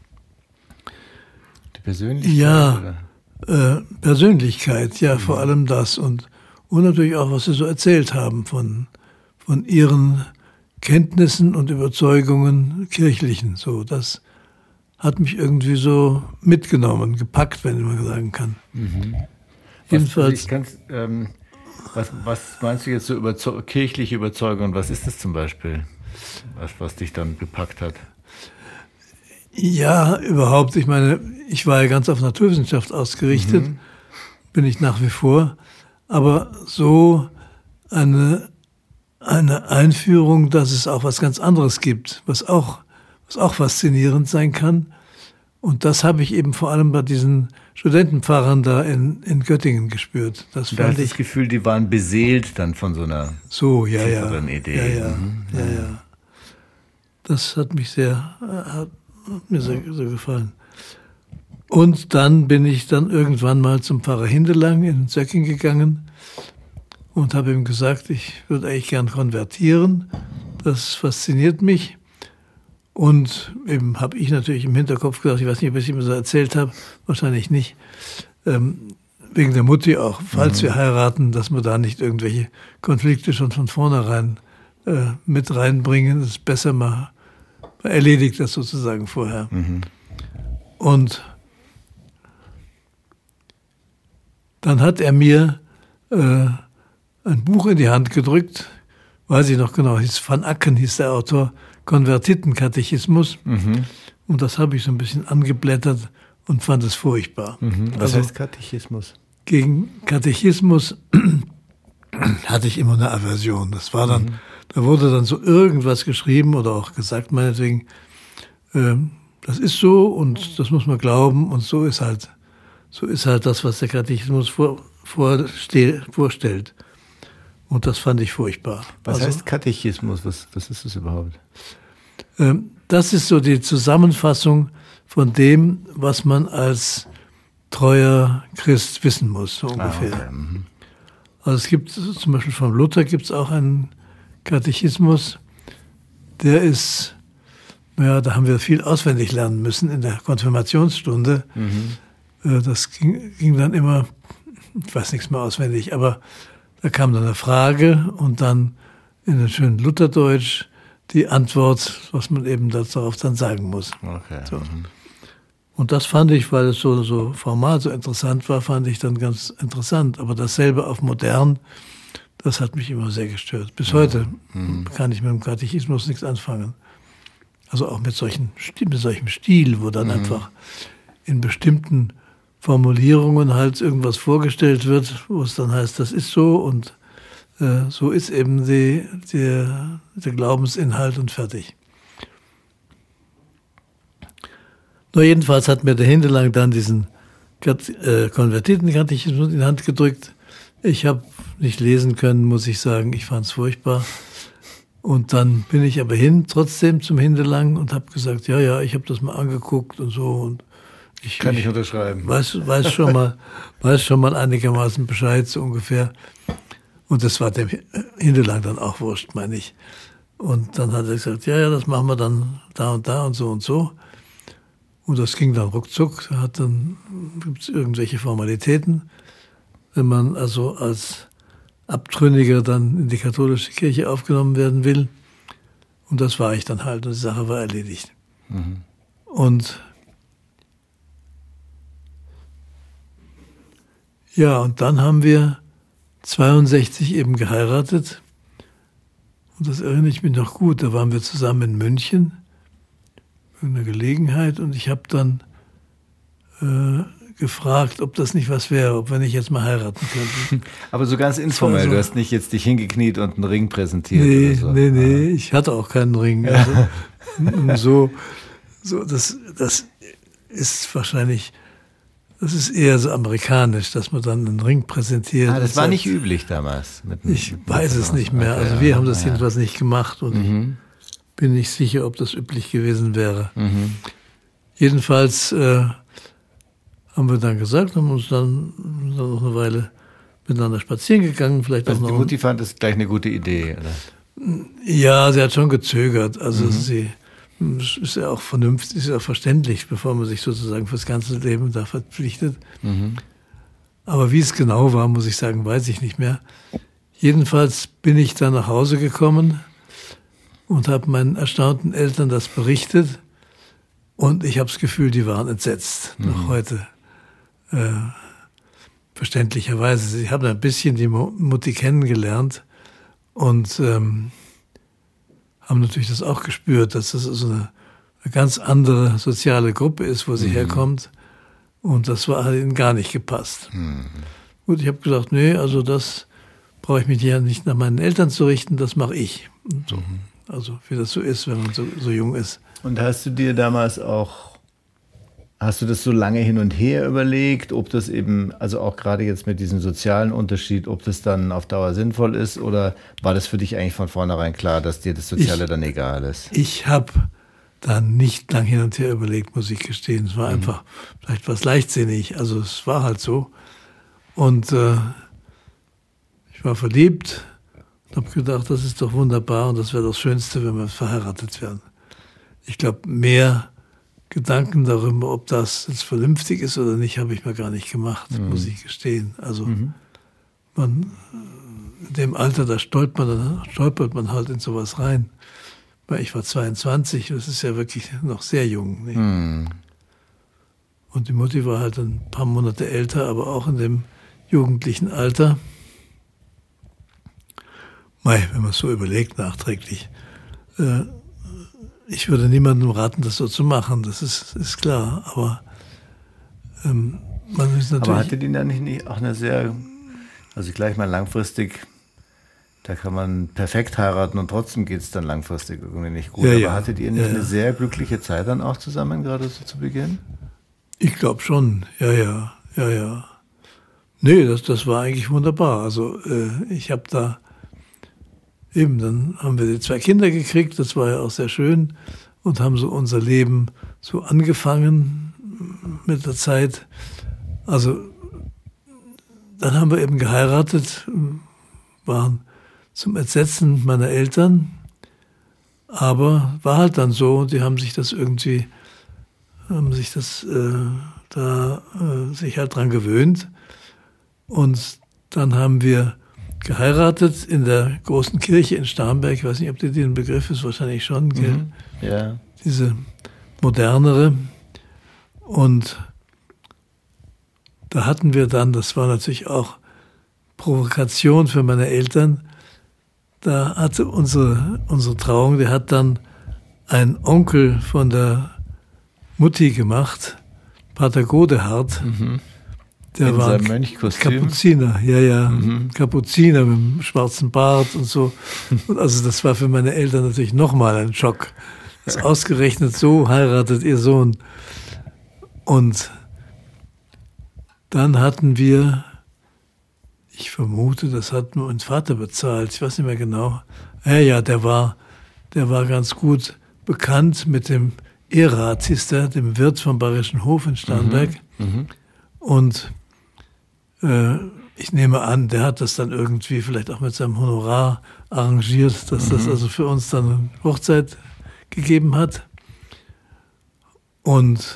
S2: Die Persönlichkeit?
S1: Ja, äh, Persönlichkeit, ja, mhm. vor allem das. Und, und natürlich auch, was sie so erzählt haben von, von ihren Kenntnissen und Überzeugungen kirchlichen. So, das hat mich irgendwie so mitgenommen, gepackt, wenn man sagen kann. Mhm.
S2: Jedenfalls. Was, ähm, was, was meinst du jetzt so über kirchliche Überzeugung? Was ist das zum Beispiel, was, was dich dann gepackt hat?
S1: Ja, überhaupt. Ich meine, ich war ja ganz auf Naturwissenschaft ausgerichtet, mhm. bin ich nach wie vor. Aber so eine, eine Einführung, dass es auch was ganz anderes gibt, was auch, was auch faszinierend sein kann. Und das habe ich eben vor allem bei diesen Studentenpfarrern da in, in Göttingen gespürt. Das
S2: da
S1: fand
S2: ich das Gefühl, die waren beseelt dann von so einer
S1: so, ja, ja,
S2: Idee.
S1: Ja, ja,
S2: mhm.
S1: ja, ja. Das hat mich sehr, hat mir sehr, sehr gefallen. Und dann bin ich dann irgendwann mal zum Pfarrer Hindelang in Söcking gegangen und habe ihm gesagt, ich würde eigentlich gern konvertieren. Das fasziniert mich. Und eben habe ich natürlich im Hinterkopf gedacht, ich weiß nicht, ob ich es ihm so erzählt habe, wahrscheinlich nicht, ähm, wegen der Mutti auch, falls mhm. wir heiraten, dass wir da nicht irgendwelche Konflikte schon von vornherein äh, mit reinbringen. Das ist besser, mal, mal erledigt das sozusagen vorher. Mhm. Und dann hat er mir äh, ein Buch in die Hand gedrückt, weiß ich noch genau, hieß Van Acken hieß der Autor, Konvertitenkatechismus. Mhm. Und das habe ich so ein bisschen angeblättert und fand es furchtbar.
S2: Mhm. Was also, heißt Katechismus?
S1: Gegen Katechismus hatte ich immer eine Aversion. Das war dann, mhm. da wurde dann so irgendwas geschrieben oder auch gesagt, meinetwegen, äh, das ist so und das muss man glauben und so ist halt, so ist halt das, was der Katechismus vor, vorste, vorstellt. Und das fand ich furchtbar.
S2: Was
S1: also,
S2: heißt Katechismus? Was, was ist das überhaupt?
S1: Ähm, das ist so die Zusammenfassung von dem, was man als treuer Christ wissen muss, so ungefähr. Ah, okay. mhm. Also es gibt zum Beispiel von Luther gibt es auch einen Katechismus, der ist, naja, da haben wir viel auswendig lernen müssen in der Konfirmationsstunde. Mhm. Äh, das ging, ging dann immer, ich weiß nichts mehr auswendig, aber da kam dann eine Frage und dann in einem schönen Lutherdeutsch die Antwort, was man eben darauf dann sagen muss.
S2: Okay.
S1: So. Und das fand ich, weil es so, so formal so interessant war, fand ich dann ganz interessant. Aber dasselbe auf modern, das hat mich immer sehr gestört. Bis heute mhm. kann ich mit dem Katechismus nichts anfangen. Also auch mit, solchen, mit solchem Stil, wo dann mhm. einfach in bestimmten Formulierungen halt irgendwas vorgestellt wird, wo es dann heißt, das ist so und äh, so ist eben die, die, der Glaubensinhalt und fertig. Nur jedenfalls hat mir der Hindelang dann diesen äh, Konvertitenkatechismus in die Hand gedrückt. Ich habe nicht lesen können, muss ich sagen. Ich fand es furchtbar. Und dann bin ich aber hin, trotzdem zum Hindelang und habe gesagt, ja, ja, ich habe das mal angeguckt und so. Und ich
S2: kann ich unterschreiben.
S1: Weiß, weiß schon mal, weiß schon mal einigermaßen Bescheid, so ungefähr. Und das war dem Hindelang dann auch wurscht, meine ich. Und dann hat er gesagt, ja, ja, das machen wir dann da und da und so und so. Und das ging dann ruckzuck. Da hat dann, gibt's irgendwelche Formalitäten. Wenn man also als Abtrünniger dann in die katholische Kirche aufgenommen werden will. Und das war ich dann halt. Und die Sache war erledigt. Mhm. Und ja, und dann haben wir zweiundsechzig eben geheiratet. Und das erinnere ich mich noch gut. Da waren wir zusammen in München. Eine Gelegenheit und ich habe dann äh, gefragt, ob das nicht was wäre, ob wir nicht jetzt mal heiraten könnten.
S2: Aber so ganz informell, so, du hast nicht jetzt dich hingekniet und einen Ring präsentiert
S1: nee,
S2: oder so.
S1: Nee, nee, ah. ich hatte auch keinen Ring. Also, so, so das, das ist wahrscheinlich, das ist eher so amerikanisch, dass man dann einen Ring präsentiert.
S2: Ah, das war sagt, nicht üblich damals.
S1: Mit, ich mit weiß es nicht mehr, okay, also wir ja, haben das ja. jedenfalls nicht gemacht und mhm. bin nicht sicher, ob das üblich gewesen wäre. Mhm. Jedenfalls äh, haben wir dann gesagt, haben uns dann, dann noch eine Weile miteinander spazieren gegangen. Vielleicht
S2: also
S1: auch
S2: die
S1: noch
S2: Mutti fand das gleich eine gute Idee, oder?
S1: Ja, sie hat schon gezögert. Also mhm. sie ist ja auch vernünftig, ist ja auch verständlich, bevor man sich sozusagen fürs ganze Leben da verpflichtet. Mhm. Aber wie es genau war, muss ich sagen, weiß ich nicht mehr. Jedenfalls bin ich dann nach Hause gekommen und habe meinen erstaunten Eltern das berichtet. Und ich habe das Gefühl, die waren entsetzt, mhm. noch heute. Äh, verständlicherweise. Sie haben ein bisschen die Mutti kennengelernt und ähm, haben natürlich das auch gespürt, dass das also eine, eine ganz andere soziale Gruppe ist, wo sie mhm. herkommt. Und das war, hat ihnen gar nicht gepasst. Mhm. Gut, ich habe gesagt, nee, also das brauche ich mich ja nicht nach meinen Eltern zu richten, das mache ich. Und so. Mhm. Also wie das so ist, wenn man so, so jung ist.
S2: Und hast du dir damals auch, hast du das so lange hin und her überlegt, ob das eben, also auch gerade jetzt mit diesem sozialen Unterschied, ob das dann auf Dauer sinnvoll ist, oder war das für dich eigentlich von vornherein klar, dass dir das Soziale ich, dann egal ist?
S1: Ich habe da nicht lang hin und her überlegt, muss ich gestehen. Es war mhm. einfach vielleicht was leichtsinnig, also es war halt so. Und äh, ich war verliebt und habe gedacht, das ist doch wunderbar und das wäre das Schönste, wenn wir verheiratet werden. Ich glaube, mehr Gedanken darüber, ob das jetzt vernünftig ist oder nicht, habe ich mir gar nicht gemacht, mhm. muss ich gestehen. Also mhm. man, in dem Alter, da stolpert man, stolpert man halt in sowas rein. Weil ich war zweiundzwanzig, das ist ja wirklich noch sehr jung. Nicht? Mhm. Und die Mutti war halt ein paar Monate älter, aber auch in dem jugendlichen Alter. Mei, wenn man es so überlegt, nachträglich. Äh, ich würde niemandem raten, das so zu machen, das ist, ist klar. Aber ähm, man ist natürlich...
S2: Aber hatte die dann nicht auch eine sehr, also gleich mal langfristig, da kann man perfekt heiraten und trotzdem geht es dann langfristig irgendwie nicht gut.
S1: Ja,
S2: aber
S1: ja.
S2: hattet ihr nicht
S1: ja,
S2: eine
S1: ja.
S2: sehr glückliche Zeit dann auch zusammen, gerade so zu Beginn?
S1: Ich glaube schon, ja, ja, ja, ja. Nee, das, das war eigentlich wunderbar. Also äh, ich habe da eben, dann haben wir die zwei Kinder gekriegt, das war ja auch sehr schön und haben so unser Leben so angefangen mit der Zeit. Also dann haben wir eben geheiratet, waren zum Entsetzen meiner Eltern, aber war halt dann so und die haben sich das irgendwie, haben sich das äh, da äh, sich halt dran gewöhnt und dann haben wir geheiratet in der großen Kirche in Starnberg. Ich weiß nicht, ob dir den Begriff ist, wahrscheinlich schon. Gell?
S2: Mhm. Ja.
S1: Diese modernere. Und da hatten wir dann, das war natürlich auch Provokation für meine Eltern, da hatte unsere, unsere Trauung, der hat dann ein Onkel von der Mutti gemacht, Pater Godehard.
S2: Mhm.
S1: Der
S2: in
S1: war
S2: seinem Mönchkostüm.
S1: Kapuziner, ja, ja,
S2: Mhm.
S1: Kapuziner mit dem schwarzen Bart und so. Und also das war für meine Eltern natürlich nochmal ein Schock. Das ausgerechnet so heiratet ihr Sohn. Und dann hatten wir, ich vermute, das hat mein Vater bezahlt, ich weiß nicht mehr genau. Ja, ja, der war, der war ganz gut bekannt mit dem Erat, hieß der, dem Wirt vom Bayerischen Hof in Starnberg.
S2: Mhm. Mhm.
S1: Und äh, ich nehme an, der hat das dann irgendwie vielleicht auch mit seinem Honorar arrangiert, dass mhm. das also für uns dann eine Hochzeit gegeben hat. Und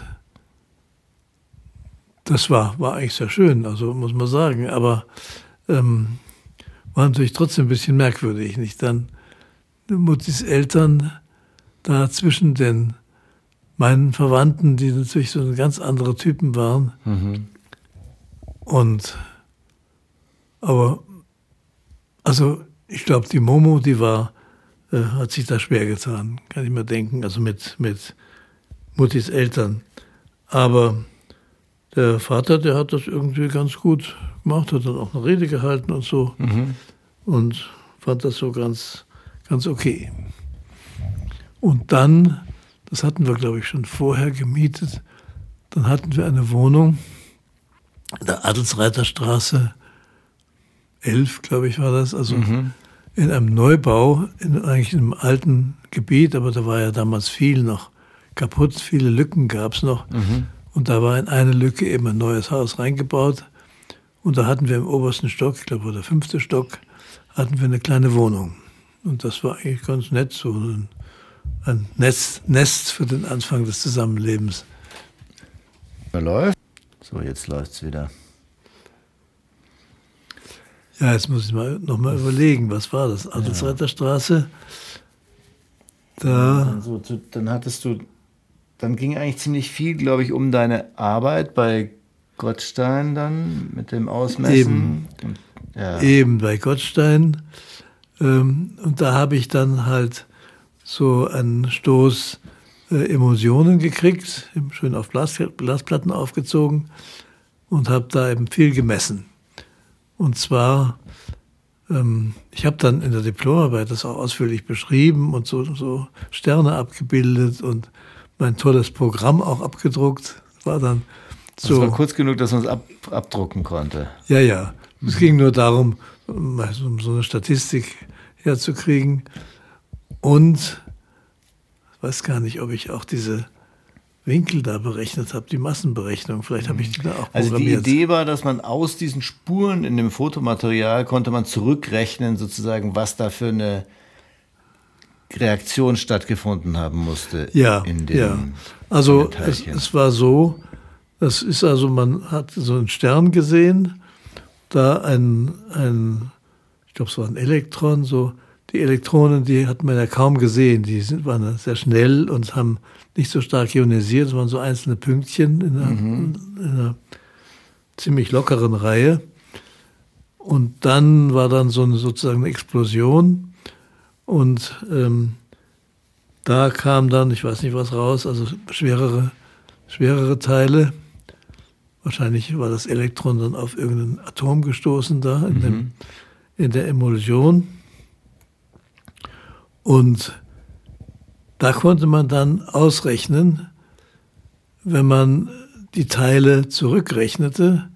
S1: das war, war eigentlich sehr schön, also muss man sagen, aber ähm, war natürlich trotzdem ein bisschen merkwürdig, nicht? Dann Muttis Eltern da zwischen den meinen Verwandten, die natürlich so ganz andere Typen waren.
S2: Mhm.
S1: Und aber also ich glaube, die Momo, die war, äh, hat sich da schwer getan, kann ich mir denken, also mit, mit Muttis Eltern. Aber der Vater, der hat das irgendwie ganz gut gemacht, hat dann auch eine Rede gehalten und so.
S2: Mhm.
S1: Und fand das so ganz, ganz okay. Und dann, das hatten wir, glaube ich, schon vorher gemietet, dann hatten wir eine Wohnung in der Adelsreiterstraße elf, glaube ich, war das, also
S2: Mhm.
S1: in einem Neubau, in eigentlich einem alten Gebiet, aber da war ja damals viel noch kaputt, viele Lücken gab es noch.
S2: Mhm.
S1: Und da war in eine Lücke eben ein neues Haus reingebaut. Und da hatten wir im obersten Stock, ich glaube, der fünfte Stock, hatten wir eine kleine Wohnung. Und das war eigentlich ganz nett, so ein, ein Nest, Nest für den Anfang des Zusammenlebens.
S2: Läuft. So, jetzt läuft's wieder.
S1: Ja, jetzt muss ich mal noch mal überlegen, was war das? Adelsreiterstraße. Da.
S2: Dann, so, dann hattest du, dann ging eigentlich ziemlich viel, glaube ich, um deine Arbeit bei Gottstein dann mit dem Ausmessen.
S1: Eben,
S2: Und, ja.
S1: eben bei Gottstein. Ähm, und da habe ich dann halt so einen Stoß äh, Emulsionen gekriegt, schön auf Glas, Glasplatten aufgezogen und habe da eben viel gemessen. Und zwar, ähm, ich habe dann in der Diplomarbeit das auch ausführlich beschrieben und so, so Sterne abgebildet und mein tolles Programm auch abgedruckt. War dann so.
S2: Das war kurz genug, dass man es ab, abdrucken konnte.
S1: Ja, ja. Mhm. Es ging nur darum, um so eine Statistik herzukriegen. Und ich weiß gar nicht, ob ich auch diese Winkel da berechnet habe, die Massenberechnung. Vielleicht habe ich die da auch programmiert.
S2: Also die Idee war, dass man aus diesen Spuren in dem Fotomaterial konnte man zurückrechnen, sozusagen, was da für eine Reaktion stattgefunden haben musste.
S1: Ja,
S2: in den,
S1: ja. Also
S2: in den
S1: es, es war so, das ist also, man hat so einen Stern gesehen, da ein, ein ich glaube, es war ein Elektron, so die Elektronen, die hat man ja kaum gesehen, die sind, waren sehr schnell und haben nicht so stark ionisiert, es waren so einzelne Pünktchen in einer, mhm. in einer ziemlich lockeren Reihe. Und dann war dann so eine, sozusagen eine Explosion und ähm, da kam dann, ich weiß nicht was raus, also schwerere, schwerere Teile. Wahrscheinlich war das Elektron dann auf irgendein Atom gestoßen da in, mhm. dem, in der Emulsion. Und da konnte man dann ausrechnen, wenn man die Teile zurückrechnete,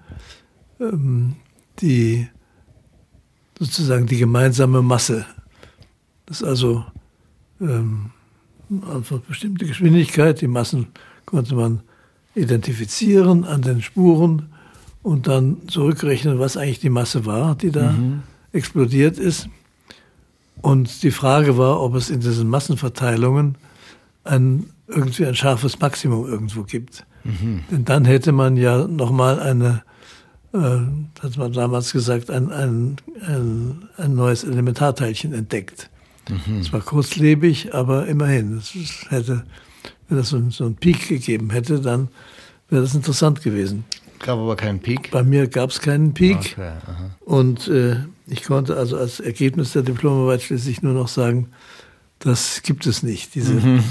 S1: die sozusagen die gemeinsame Masse. Das ist also ähm, einfach bestimmte Geschwindigkeit. Die Massen konnte man identifizieren an den Spuren und dann zurückrechnen, was eigentlich die Masse war, die da mhm. explodiert ist. Und die Frage war, ob es in diesen Massenverteilungen ein, irgendwie ein scharfes Maximum irgendwo gibt. Mhm. Denn dann hätte man ja nochmal eine, äh, hat man damals gesagt, ein, ein, ein, ein neues Elementarteilchen entdeckt. Mhm. Es war kurzlebig, aber immerhin. Es hätte, wenn es so, so einen Peak gegeben hätte, dann wäre das interessant gewesen.
S2: Gab aber keinen Peak?
S1: Bei mir gab es keinen Peak.
S2: Okay, aha.
S1: Und äh, ich konnte also als Ergebnis der Diplomarbeit schließlich nur noch sagen, das gibt es nicht. Diese
S2: Mhm.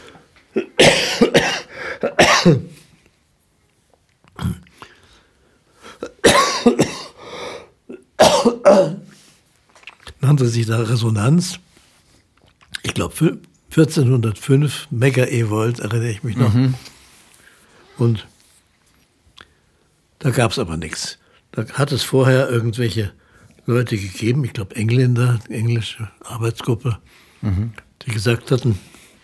S1: nannte sich da Resonanz. Ich glaube vierzehnhundertfünf Megaevolt, erinnere ich mich noch.
S2: Mhm.
S1: Und da gab es aber nichts. Da hat es vorher irgendwelche Leute gegeben, ich glaube Engländer, die englische Arbeitsgruppe,
S2: Mhm.
S1: die gesagt hatten,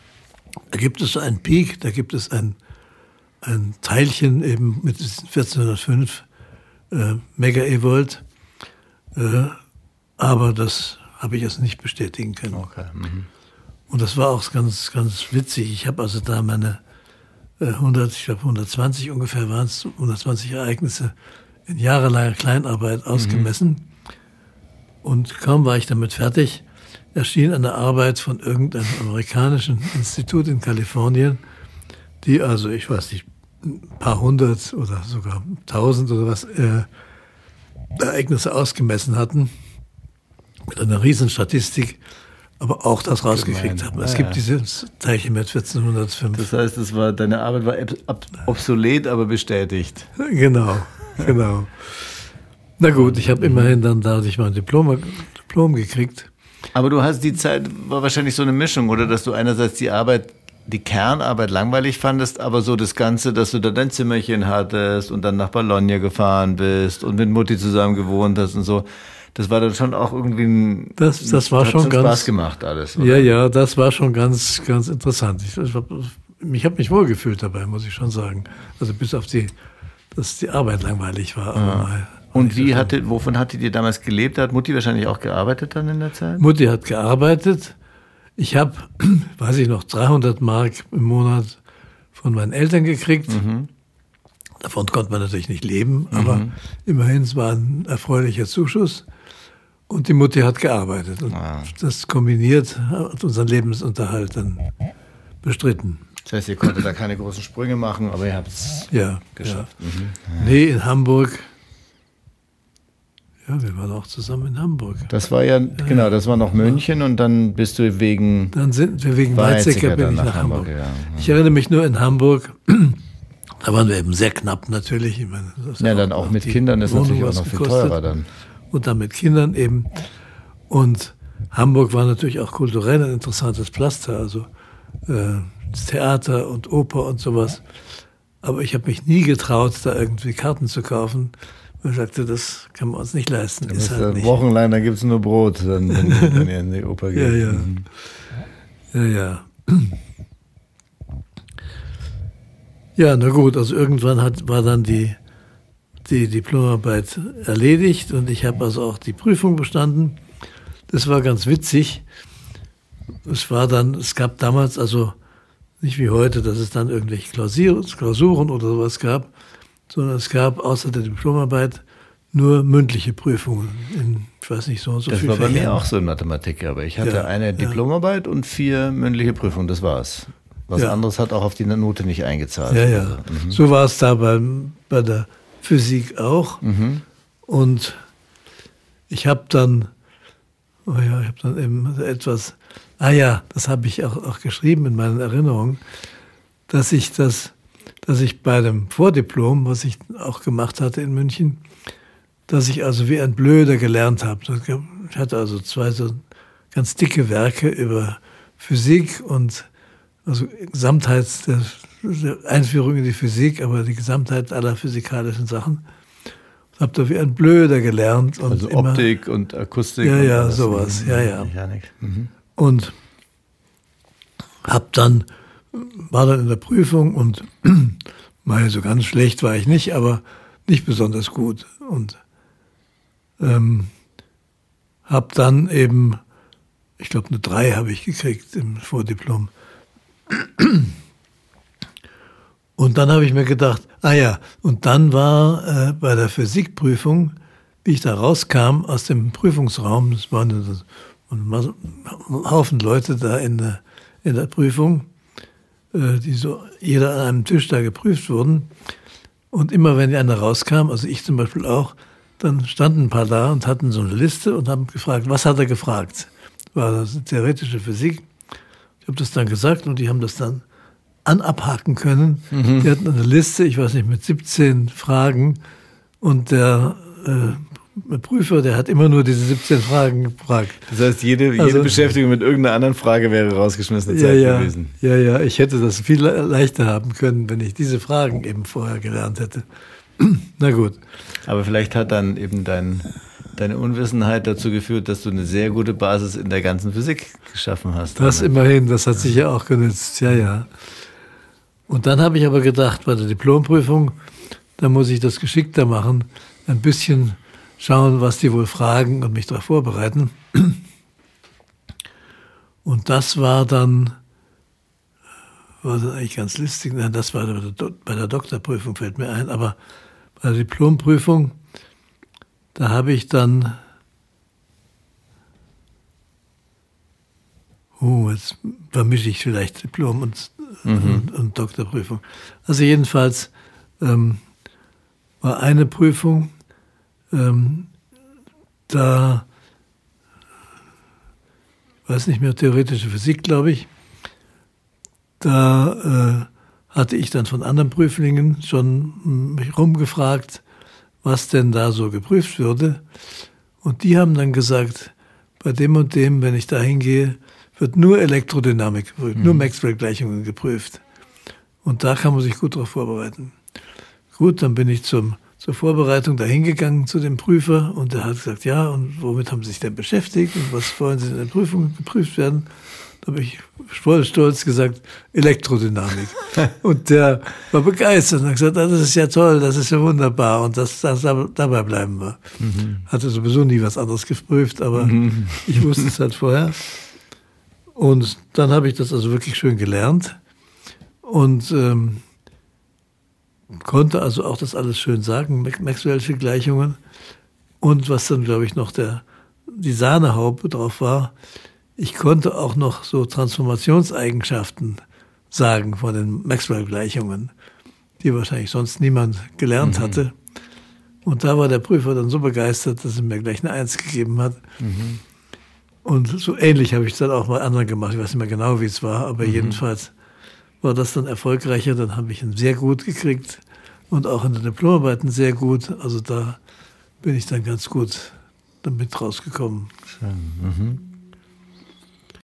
S1: da gibt es so einen Peak, da gibt es ein, ein Teilchen eben mit diesen vierzehnhundertfünf äh, Megaevolt, äh, aber das habe ich jetzt nicht bestätigen können.
S2: Okay. Mhm.
S1: Und das war auch ganz, ganz witzig. Ich habe also da meine äh, hundert, ich glaube hundertzwanzig ungefähr waren es, hundertzwanzig Ereignisse in jahrelanger Kleinarbeit ausgemessen. Mhm. Und kaum war ich damit fertig, erschien eine Arbeit von irgendeinem amerikanischen Institut in Kalifornien, die also, ich weiß nicht, ein paar hundert oder sogar tausend oder was äh, Ereignisse ausgemessen hatten, mit einer riesen Statistik, aber auch das rausgekriegt haben. Es
S2: ah,
S1: gibt
S2: ja.
S1: dieses Teilchen mit vierzehnhundertfünf.
S2: Das heißt, es war, deine Arbeit war ob- obsolet, aber bestätigt.
S1: Genau, genau. Na gut, ich habe immerhin dann dadurch mein Diplom, Diplom gekriegt.
S2: Aber du hast die Zeit, war wahrscheinlich so eine Mischung, oder? Dass du einerseits die Arbeit, die Kernarbeit langweilig fandest, aber so das Ganze, dass du da dein Zimmerchen hattest und dann nach Bologna gefahren bist und mit Mutti zusammen gewohnt hast und so. Das war dann schon auch irgendwie ein,
S1: Das, das war
S2: hat
S1: schon ganz
S2: Spaß gemacht alles. Oder?
S1: Ja, ja, das war schon ganz, ganz interessant. Ich, ich habe hab mich wohlgefühlt dabei, muss ich schon sagen. Also bis auf die, dass die Arbeit langweilig war. Aber
S2: Ja.
S1: mal,
S2: Und wie hatte, wovon hattet ihr damals gelebt? Hat Mutti wahrscheinlich auch gearbeitet dann in der Zeit?
S1: Mutti hat gearbeitet. Ich habe, weiß ich noch, dreihundert Mark im Monat von meinen Eltern gekriegt.
S2: Mhm.
S1: Davon konnte man natürlich nicht leben, aber
S2: Mhm.
S1: immerhin, es war ein erfreulicher Zuschuss. Und die Mutti hat gearbeitet. Und
S2: Ah.
S1: das kombiniert hat unseren Lebensunterhalt dann bestritten.
S2: Das heißt, ihr konntet da keine großen Sprünge machen, aber ihr habt es
S1: Ja,
S2: geschafft.
S1: ja.
S2: Mhm.
S1: Nee, in Hamburg. Ja, wir waren auch zusammen in Hamburg.
S2: Das war ja, genau, das war noch München und dann bist du wegen
S1: Dann sind wir wegen
S2: Weizsäcker
S1: Weizsäcker bin
S2: dann
S1: ich
S2: nach
S1: nach Hamburg.
S2: Hamburg gegangen.
S1: Ich erinnere mich nur in Hamburg, da waren wir eben sehr knapp natürlich. Ich meine, das
S2: Ja, dann auch mit
S1: die
S2: Kindern ist
S1: Wohnung
S2: natürlich auch
S1: was
S2: noch viel
S1: gekostet.
S2: teurer dann.
S1: Und dann mit Kindern eben. Und Hamburg war natürlich auch kulturell ein interessantes Pflaster, also äh, das Theater und Oper und sowas. Aber ich habe mich nie getraut, da irgendwie Karten zu kaufen. Ich sagte, das kann man uns nicht leisten.
S2: Dann
S1: Ist
S2: ist
S1: halt
S2: ja
S1: nicht.
S2: wochenlang, dann gibt es nur Brot, dann, wenn, wenn ihr in die Oper geht.
S1: Ja, ja.
S2: Mhm.
S1: Ja, ja. Ja, na gut, also irgendwann hat, war dann die, die Diplomarbeit erledigt und ich habe also auch die Prüfung bestanden. Das war ganz witzig. Es war dann, es gab damals also nicht wie heute, dass es dann irgendwelche Klausier, Klausuren oder sowas gab, sondern es gab außer der Diplomarbeit nur mündliche Prüfungen in, ich weiß nicht, so und so
S2: Das
S1: viel
S2: war bei mir
S1: Fächern.
S2: auch so in Mathematik, aber ich hatte
S1: Ja,
S2: eine
S1: ja.
S2: Diplomarbeit und vier mündliche Prüfungen, das war's. Was
S1: Ja.
S2: anderes hat auch auf die Note nicht eingezahlt.
S1: Ja, ja.
S2: Also, mhm.
S1: So war es da beim, bei der Physik auch.
S2: Mhm.
S1: Und ich habe dann, oh ja, ich habe dann eben etwas, ah ja, das habe ich auch, auch geschrieben in meinen Erinnerungen, dass ich das, dass ich bei dem Vordiplom, was ich auch gemacht hatte in München, dass ich also wie ein Blöder gelernt habe. Ich hatte also zwei so ganz dicke Werke über Physik und also Gesamtheit der, der Einführung in die Physik, aber die Gesamtheit aller physikalischen Sachen. Ich habe da wie ein Blöder gelernt. Und
S2: Also
S1: immer,
S2: Optik und Akustik.
S1: Ja,
S2: und
S1: ja,
S2: alles.
S1: sowas, ja, ja.
S2: Mechanik. Mhm.
S1: Und hab dann, war dann in der Prüfung und mal so ganz schlecht war ich nicht, aber nicht besonders gut. Und ähm, hab dann eben, ich glaube eine drei habe ich gekriegt im Vordiplom. Und dann habe ich mir gedacht, ah ja, und dann war äh, bei der Physikprüfung, wie ich da rauskam aus dem Prüfungsraum, das waren so ein Haufen Leute da in der, in der Prüfung, äh, die so jeder an einem Tisch da geprüft wurden, Und immer wenn einer rauskam, also ich zum Beispiel auch, dann standen ein paar da und hatten so eine Liste und haben gefragt, was hat er gefragt? War das eine theoretische Physik? Ich habe das dann gesagt und die haben das dann an abhaken können. Mhm. Die hatten eine Liste, ich weiß nicht, mit siebzehn Fragen und der äh, Prüfer, der hat immer nur diese siebzehn Fragen gefragt.
S2: Das heißt, jede, jede also, Beschäftigung mit irgendeiner anderen Frage wäre rausgeschmissene Zeit
S1: ja, ja,
S2: gewesen.
S1: Ja, ja, ich hätte das viel leichter haben können, wenn ich diese Fragen eben vorher gelernt hätte. Na gut.
S2: Aber vielleicht hat dann eben dein, deine Unwissenheit dazu geführt, dass du eine sehr gute Basis in der ganzen Physik geschaffen hast.
S1: Das damit. Immerhin, das hat sich ja auch genützt, ja, ja. Und dann habe ich aber gedacht, bei der Diplomprüfung, da muss ich das geschickter machen, ein bisschen schauen, was die wohl fragen und mich darauf vorbereiten. Und das war dann, war dann eigentlich ganz listig, nein, das war bei der, bei der Doktorprüfung, fällt mir ein, aber bei der Diplomprüfung, da habe ich dann, oh, jetzt vermische ich vielleicht Diplom und, mhm. und, und Doktorprüfung. Also jedenfalls ähm, war eine Prüfung, ähm, da, weiß nicht mehr, theoretische Physik, glaube ich, da äh, hatte ich dann von anderen Prüflingen schon mich rumgefragt, was denn da so geprüft würde. Und die haben dann gesagt, bei dem und dem, wenn ich da hingehe, wird nur Elektrodynamik geprüft, mhm. nur Maxwell-Gleichungen geprüft. Und da kann man sich gut darauf vorbereiten. Gut, dann bin ich zum, zur Vorbereitung da hingegangen zu dem Prüfer und der hat gesagt, ja, und womit haben Sie sich denn beschäftigt und was wollen Sie in der Prüfung geprüft werden? Da habe ich voll stolz gesagt, Elektrodynamik. Und der war begeistert und hat gesagt, das ist ja toll, das ist ja wunderbar und das, das, dabei bleiben wir. Mhm. Hatte sowieso nie was anderes geprüft, aber mhm. ich wusste es halt vorher. Und dann habe ich das also wirklich schön gelernt und ähm, konnte also auch das alles schön sagen, Maxwell'sche Gleichungen. Und was dann, glaube ich, noch der, die Sahnehaube drauf war, ich konnte auch noch so Transformationseigenschaften sagen von den Maxwell-Gleichungen, die wahrscheinlich sonst niemand gelernt mhm. hatte. Und da war der Prüfer dann so begeistert, dass er mir gleich eine Eins gegeben hat. Mhm. Und so ähnlich habe ich es dann auch mal anderen gemacht. Ich weiß nicht mehr genau, wie es war, aber mhm. jedenfalls war das dann erfolgreicher. Dann habe ich ihn sehr gut gekriegt und auch in den Diplomarbeiten sehr gut. Also da bin ich dann ganz gut damit rausgekommen.
S2: Schön. Mhm.